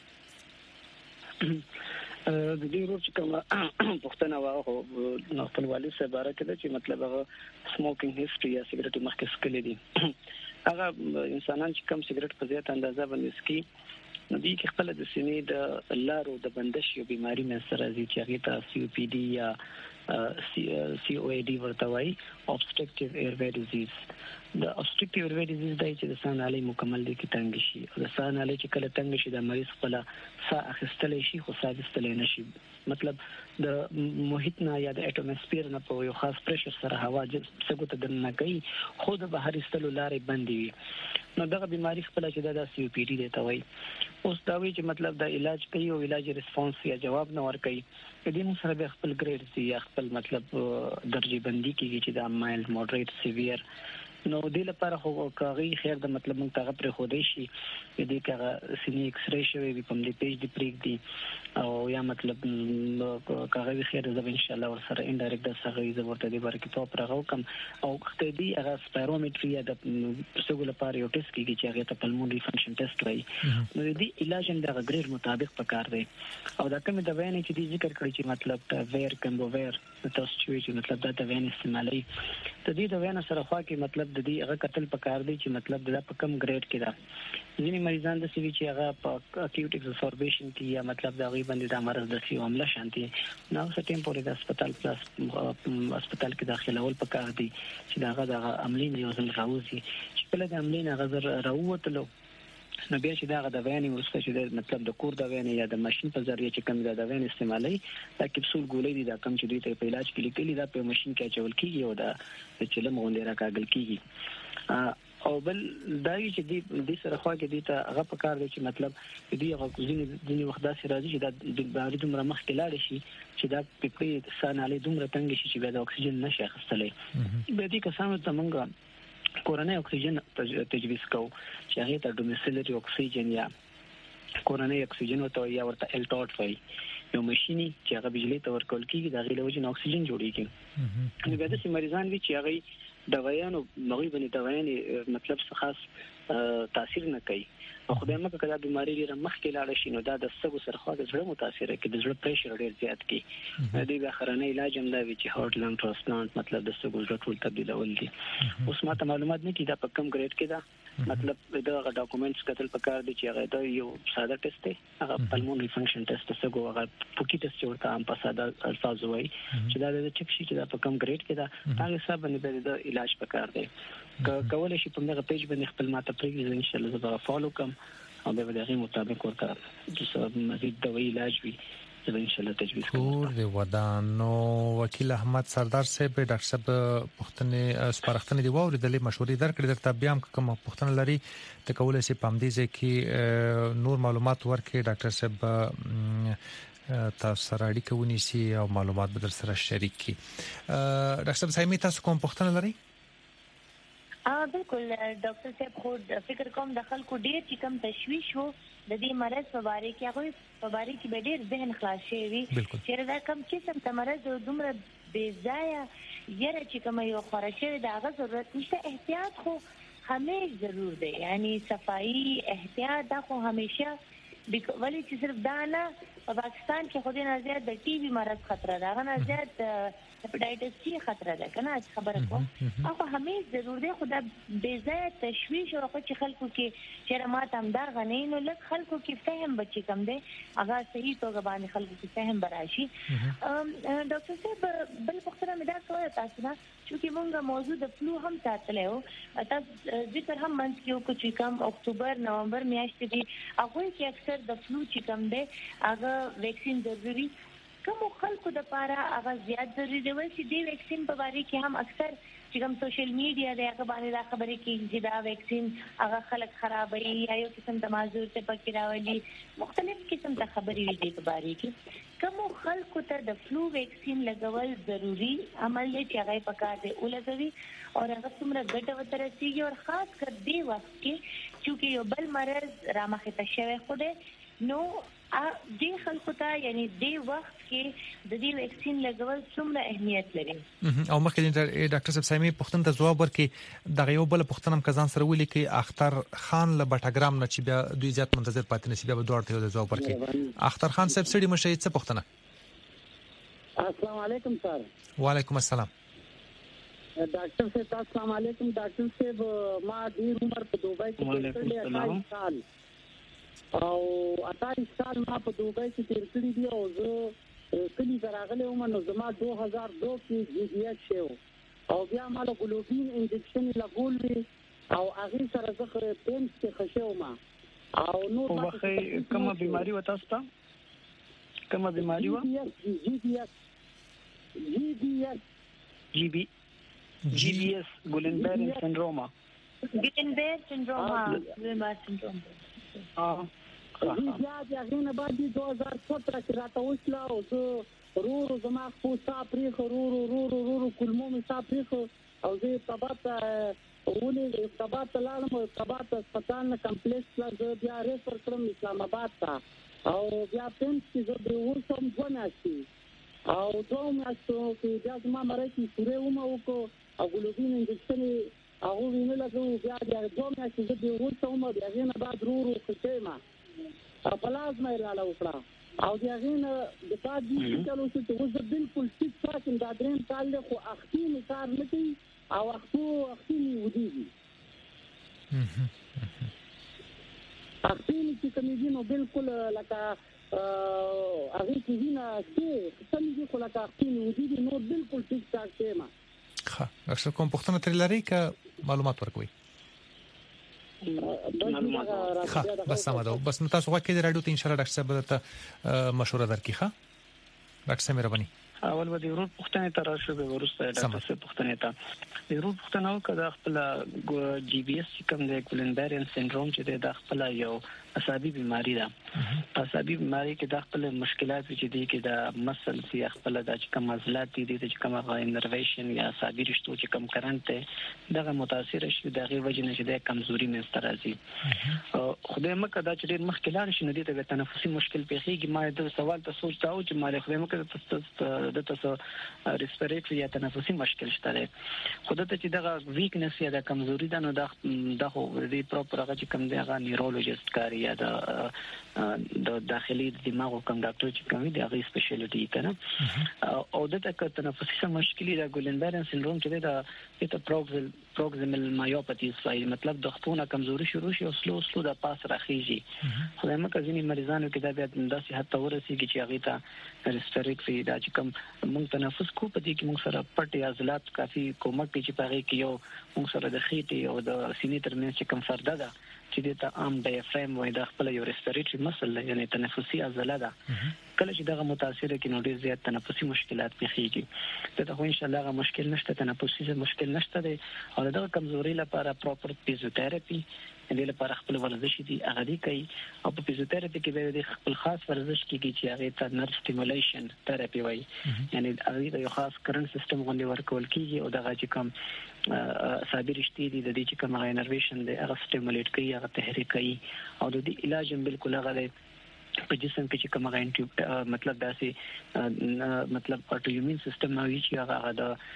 د دې ورو چې کوم پښتنه واغه نو خپل والي سره باره کې چې مطلب هغه سموکینګ هیستوري یا سیګریټ مخکې سکلې دي هغه انسانان چې کم سیګریټ په زیات اندازه باندې سکي نو دې کې خپل د سینې د لارو د بندش یو بیماری مې سره دي چې هغه ته سی او پی ډي یا سی او ای ډي ورته وایي obstructive airway disease د obstructive airway disease دای چې د ساه نالۍ مکمل دي کې تنګ شي او د ساه نالۍ چې کله تنګ شي د مریض خپل ساه اخیستل شي خو ساه اخیستل نه شي مطلب د محیط نه یا د اټموسفیر نه په یو خاص پریشر سره هوا څنګه ته دننه کوي خو د بهر استلو لارې بندي وي نو دغه بیماری خپل چې د سی او پی ډي ته وایي اوس دا وی چې مطلب د علاج کوي او علاج ریسپانس یا جواب نه ور کوي دې موږ سره به خپل ګریډ یا خپل مطلب درجه بندي کیږي چې دا مایلډ مودریټ سیویر نو د لپاره خو کاغي خیر د مطلب موږ ته پر خو دی شي د کاغه سینې ایکس ری شوی وي په دې پیج دی پریک دی او یا مطلب کاغه خیر د ان شاء الله ور سره انډایرکټ د سغه ز ورته دی ورکه تو پر راوکم او وخت دی هغه سپیرومټري یا د سګول لپاره یو ټیسټ کیږي چې هغه ته پلمونري فنکشن ټیسټ وایي نو د علاج هم د غیر مطابق پکار دی او دا کوم د وینې چې دی ذکر کړی چې مطلب ته ویر کمبویر تاسو چې مطلب دا د وینې استعمالي د دې د وینې سره خوا کې مطلب د دې هغه قتل پکار دی چې مطلب د په کم ګریډ کې دا ځینې مریضان د سوي چې هغه په اکیوټ ایکزاسربیشن کې یا مطلب دا غي باندې د مرض د سی عمله شانتي نو څه ټیم پورې د هسپتال پلاس هسپتال کې داخله ول پکار دی چې دا هغه عملین یو ځل راوځي چې کله د عملین هغه راووتلو نو بیا چې دا د وینې ورسته چې د مطلب د کور د وینې یا د ماشين په ذریعہ چې کوم د وینې استعمالي دا کپسول ګولې دي دا کوم چې دوی ته په علاج کې لیکلي دا په ماشين کې چول کیږي او دا چې لم غونډه راکاګل کیږي او بل دا چې د سره خوا کې دي ته هغه په کار دی چې مطلب دې هغه ځینې وخت داسې راځي چې د باري دومره مخ کې لاړ شي چې دا په سانالي دومره تنګ شي چې د اکسیجن نشي اخیستلې به دې کسانو ته مونږ کورنۍ اکسیجن تجویز کوو چې هغه ته ډومیسیلري اکسیجن یا کورنۍ اکسیجن یا ورته الټاټ وایي یو ماشيني چې هغه بجلی ته ورکول کیږي دا غي له وجه اکسیجن جوړیږي نو به د مریضان وی چې هغه دوايانو مغرب نه دوايانې مطلب څه خاص تاثیر نه کوي او خدای مکه کله بیماری لري مخ کې لاړ شي نو دا د سګو سرخوا د زړه متاثر کوي د زړه پریشر ډیر زیات کوي د دې بخرانه علاج هم دا وی چې هارت لنګ ترانسپلانت مطلب د سګو زړه ټول تبدیلول دي اوس ماته معلومات نه کی دا په کم ګریډ کې دا مطلب دا ډاکومېنټس کتل پکار دي چې هغه دا یو ساده ټیسټ دی هغه پلمونري فنکشن ټیسټ سګو هغه پوکی ټیسټ ورته هم په ساده الفاظ وایي چې دا د چک شي چې دا په کم ګریډ کې دا هغه حساب باندې د علاج پکار دی کولای شي په دغه پیج باندې خپل ماته پریږدي ان شاء الله زه به فالو کوم او به دغه مطابق ورته چې مزید دوايي علاج وي زه ان شاء الله تجویز کوم د ودانو وکیل احمد سردار صاحب ډاکټر صاحب پښتنې سپارښتنې دی ووریدلې مشورې درکړې درته بیا هم کوم پښتنه لري ته کولای شي پام دې کې نور معلومات ورکړي ډاکټر صاحب تاسو سره اړیکه ونیسي او معلومات به در سره شریک کړي ډاکټر صاحب سایمي تاسو کوم پښتنه لري بالکل ډاکټر صاحب خود فکر کوم د خلکو ډیر چې کم تشویش وو د دې مرض په اړه کې هغه په اړه کې به ډیر ذهن خلاص شي چې دا کم قسم تمرز دومره بے ځای یره چې کوم یو خورشه د هغه ضرورت نشته احتیاط خو همیشه ضرور دی یعنی صفائی احتیاط دا خو همیشه ولی چې صرف دا نه په پاکستان کې خو نه زیات د ټي بي مرض خطر ده نه زیات هپاتایټس سی خطر ده کنه خبره کوم هغه همیشه ضرور دی خو د بے ځای تشویش او چې خلکو کې چې رمات هم دا غنین نو لږ خلکو کې فهم بچی کم دی هغه صحیح توګه باندې خلکو کې فهم براشي ډاکټر صاحب بل پختره مې دا کوي تاسو نه چې موږ موضوع د فلو هم ساتلې او تاسو ذکر هم منځ کې چې کم اکتوبر نومبر میاشتې دي هغه کې اکثر د فلو چې کم دی هغه ویکسین ضروري کوم خلکو د لپاره هغه زیات ضروري دی چې دی ویکسین په اړه کې هم اکثر چې کوم سوشل میډیا دی هغه باندې دا خبرې کوي چې دا ویکسین هغه خلک خرابوي یا یو قسم د معذور ته پکې راولي مختلف قسم ته خبرې دي په اړه کې کوم خلکو ته د فلو ویکسین لګول ضروری عمل دی چې هغه پکار دی ولګوي او هغه څومره ګټه ورسیږي او خاص کر دې وخت کې چې یو بل مرض رامخې ته شوی خو دی نو دې خلکو ته یعنی دې وخت کې د دې ویکسین لګول څومره اهمیت لري او مخکې ډاکټر صاحب سامي پښتون ته ځواب ورکړي دغه یو بل پښتنم کزان سره ولي کې اختر خان له بټګرام نه چې بیا دوی ځات منتظر پاتې نشي بیا به دوړ ته ځواب ورکړي اختر خان صاحب سړي مشه څه پښتنه السلام علیکم سر وعلیکم السلام ډاکټر صاحب السلام علیکم ډاکټر صاحب ما ډیر عمر په دوبۍ کې تیر کړی سال او 28 سال ما په دوبۍ کې تیر کړی دی او زه کلی راغلی وم نو زما 2002 کې جی بي ایچ شو او بیا ما له ګلوبین انجکشن لګول وی او هغه سره زه پینس کې خشو ما او نو په کومه بیماری وتا ستا کومه بیماری و جی بي ایس ګولنبرګ سندروما بیا د هغه نه بعد 2017 کې راته وشله او زه رورو زما خو صافري رورو کلمو می صافري او زه ارتباط ولې ارتباط لاړم ارتباط هسپتال نه کمپلیکس لا زه بیا ریفر کړم اسلام آباد ته او بیا پنځ کې زه به وسم ځناسي او دوه میاشتو کې بیا زما مرای کې سورې ومه وکړو او ګلوبین انجکشن هغه ویني لګو بیا دوه میاشتې زه به وسم بیا غینه بعد رورو خېما پلازما لاله وکړه او د هغه د پات دي چې چلو چې اوس بالکل ټیک ټاک دا دریم کال له خو اختی کار نه کوي او اختی ودیږي اختی چې کومې نو بالکل لکه هغه چې وینا چې څنګه خو لکه اختی ودیږي نو بالکل ټیک ټاک شيما ښه اکثر کوم پښتنه تر لري ک معلومات ورکوي بس سمه ده بس نو تاسو غواړئ د رادیو ته ان شاء الله ډاکټر صاحب ته مشوره درکړي ښه ډاکټر صاحب مهرباني اول به د ورور پښتنه ته راشه به ورسته ډاکټر صاحب پښتنه ته د ورور پښتنه وکړه خپل جی بي اس کوم د ګولنبرین سندروم چې د خپل یو عصبي بيماري ده عصبي بيماري کې د خپل مشکلات چې دي کې د مسل سي خپل د کوم عضلات دي چې کوم انرویشن یا عصبي رشتو چې کوم کرنٹ دغه متاثر شي دغه وجه نه چې د کمزوري منځ راځي خدای مکه دا چې مخکلان شي نه دي د تنفسي مشکل پیخيږي ما د سوال ته سوچ تاو چې ما خدای مکه د تاسو ریسپیریټری یا تنفسي مشکل شته خدای ته چې دغه ویکنس یا د کمزوري ده نو دغه د پروپر هغه چې کوم دغه نیورولوژیست کاری یا د داخلي دماغ کوم ډاکټر چې کوي د هغه سپیشلیټي کنه او د تنفسي مشکلې د ګولنبرین سندروم چې د پروکسیمل مایوپاتیز وایي مطلب د خپونه کمزوري شروع شي او سلو د پاس راخیږي خدای مکه ځینې مریضانو کې دا بیا داسې حتی ورسیږي چې هغه ته ریسپیریټری دا چې کوم موږ تنفس کو په دې کې موږ سره پټ عضلات کافي کومک کوي چې پاره کې یو موږ سره د خېټې او د سینې ترمنځ چې کوم فرده ده چې د عام ډایفرام وای د خپل یو ریسپیریټری مسل یعنی تنفسي عضله ده کله چې دغه متاثر کې نو ډیر زیات تنفسي مشکلات پیښیږي ته خو ان شاء الله هغه مشکل نشته تنفسي مشکل نشته دی او دغه کمزوري لپاره پراپر فزیوتراپي د لپاره خپل ورزش دي هغه دي کوي او په فزیوتراپي کې د خپل خاص ورزش کې چې هغه ته نرف سټیمولیشن تراپي وای یعنی هغه یو خاص کرنٹ سیستم باندې ورکول کیږي او دغه چې کوم عصبي رشتې دي د دې چې کوم انرویشن دی هغه سټیمولیټ کوي هغه تحریک کوي او د دې علاج بالکل هغه په جسم کې چې کوم غانټي مطلب داسې مطلب اټومیون سیستم نوې چې هغه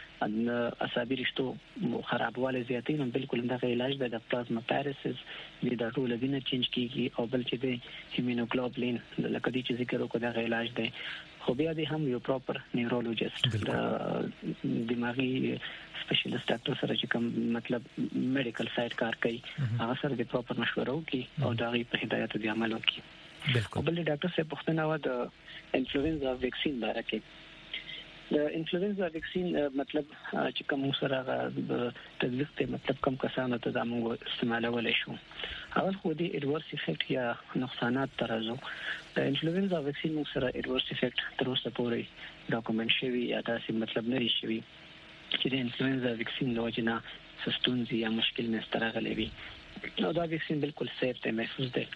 د عصبي رشتو خرابواله زیاتې نو بالکل دغه علاج د پلازما پاریسس د ټول وینه چینج کیږي او بل چې د هیمونوګلوبولین لکه دې چې ذکر وکړو دغه علاج دی خو بیا دې هم یو پراپر نیورولوژیست د دماغي سپیشلیست ډاکټر سره چې کوم مطلب میډیکل سایډ کار کوي هغه سره د پراپر مشوره وکړي او دغه په هدایت دی عمل وکړي بالکل بل ډاکټر صاحب پوښتنه و د انفلوئنزا ویکسین باره کې د انفلوئنزا ویکسین مطلب چې کوم سره د تدویق ته مطلب کم کسانو ته د موږ استعمالول شو اول خو د ایډورس افیکټ یا نقصانات ترازو د انفلوئنزا ویکسین سره ایډورس افیکټ تر اوسه پورې ډاکومنټ شوی یا داسې مطلب نه شوی چې د انفلوئنزا ویکسین د وجنه سستونزي یا مشکل مسترغلې وي نو دا ویکسین بالکل سیف دی محفوظ دی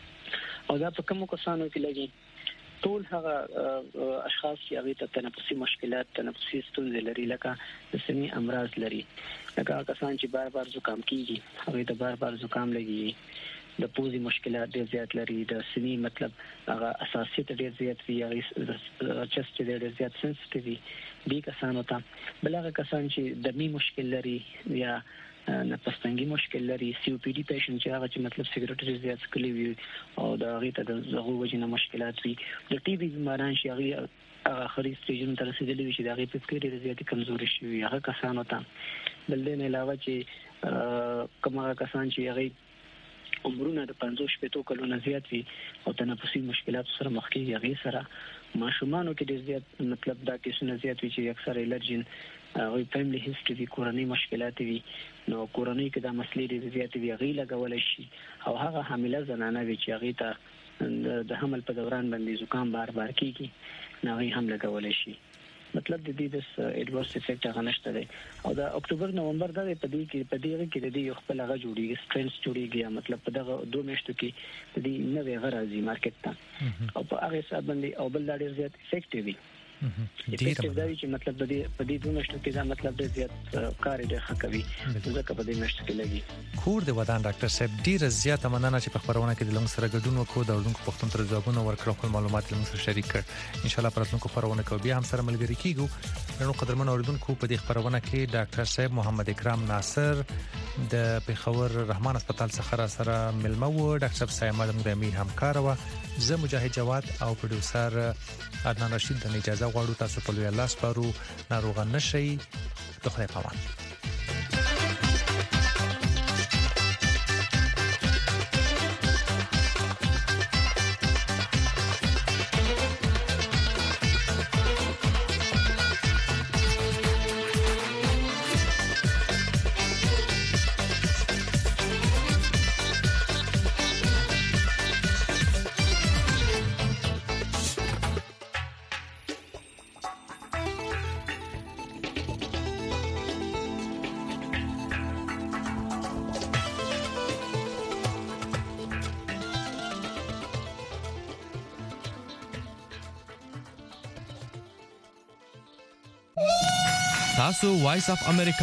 او دا په کومو کسانو کې لګي ټول هغه اشخاص چې هغه ته تنفسي مشکلات تنفسي ستونزې لري لکه د سینې امراض لري لکه کسان چې بار زکام کیږي هغه ته بار زکام لګي د پوزي مشکلات ډېر زیات لري د سینې مطلب هغه اساسیت ډېر زیات وي هغه چست ډېر زیات سنسټیو وي دي کسانو ته بل هغه کسان چې دمي مشکل لري یا نفسنګي مشکل لري سی او پی ډي پیشنټ چې هغه چې مطلب سیګریټ زیات سکلي وي او د هغه ته د زغو وجنه مشکلات وي د ټي بي بیماران شي هغه اخري سټیجونو ته رسیدلي وي چې د هغه په فکر زیاتې کمزوري شي هغه کسانو ته بل نه علاوه چې کومه کسان چې هغه عمرونه د 50 کلونو زیات وي او تنفسي مشکلات سره مخ کېږي هغه سره ماشومانو کې ډېر زیات مطلب دا کیسونه زیات وي چې اکثر الرجن او فیملی هیستوري کورنۍ مشکلات وي نو کورنۍ کې دا مسلې ډېر زیات وي هغه لګول شي او هغه حامله زنانه وي چې هغه ته د حمل په دوران باندې زکام بار کیږي نو هغه هم لګول شي مطلب د دې د ایډورس افیکټ هغه نشته دی او د اکتوبر نومبر د پدې کې د دې خپل هغه جوړیږي سټرینز جوړیږي مطلب په دغه 2 میاشتو کې د دې نوې غرازي مارکیټ ته او په هغه حساب باندې او بل ډېر زیات افیکټیو وي ډیر دا چې مطلب د دې په دې دوه مشتو کې دا مطلب د زیات کار ډیر ښه کوي ځکه په دې مشتو کې لګي کور د ودان ډاکټر صاحب ډیر زیات مننه چې په خبرونه کې د لنګ سره ګډون وکړو د ورونکو پښتون تر ځوابونه ورکړو خپل معلومات لنګ سره شریک کړ ان شاء الله پراتونکو خبرونه کوي بیا هم سره ملګری کیږو نو قدرمن اوریدونکو په دې خبرونه کې ډاکټر صاحب محمد اکرام ناصر د پیښور رحمان هسپتال څخه سره ملمو ډاکټر صاحب مدام رمی همکار و زه مجاهد جواد او پروډوسر عدنان رشید د اجازه غواړو تاسو په لوی الله سپارو ناروغ نشئ د خدای پامان تاسو وایس اف امریکا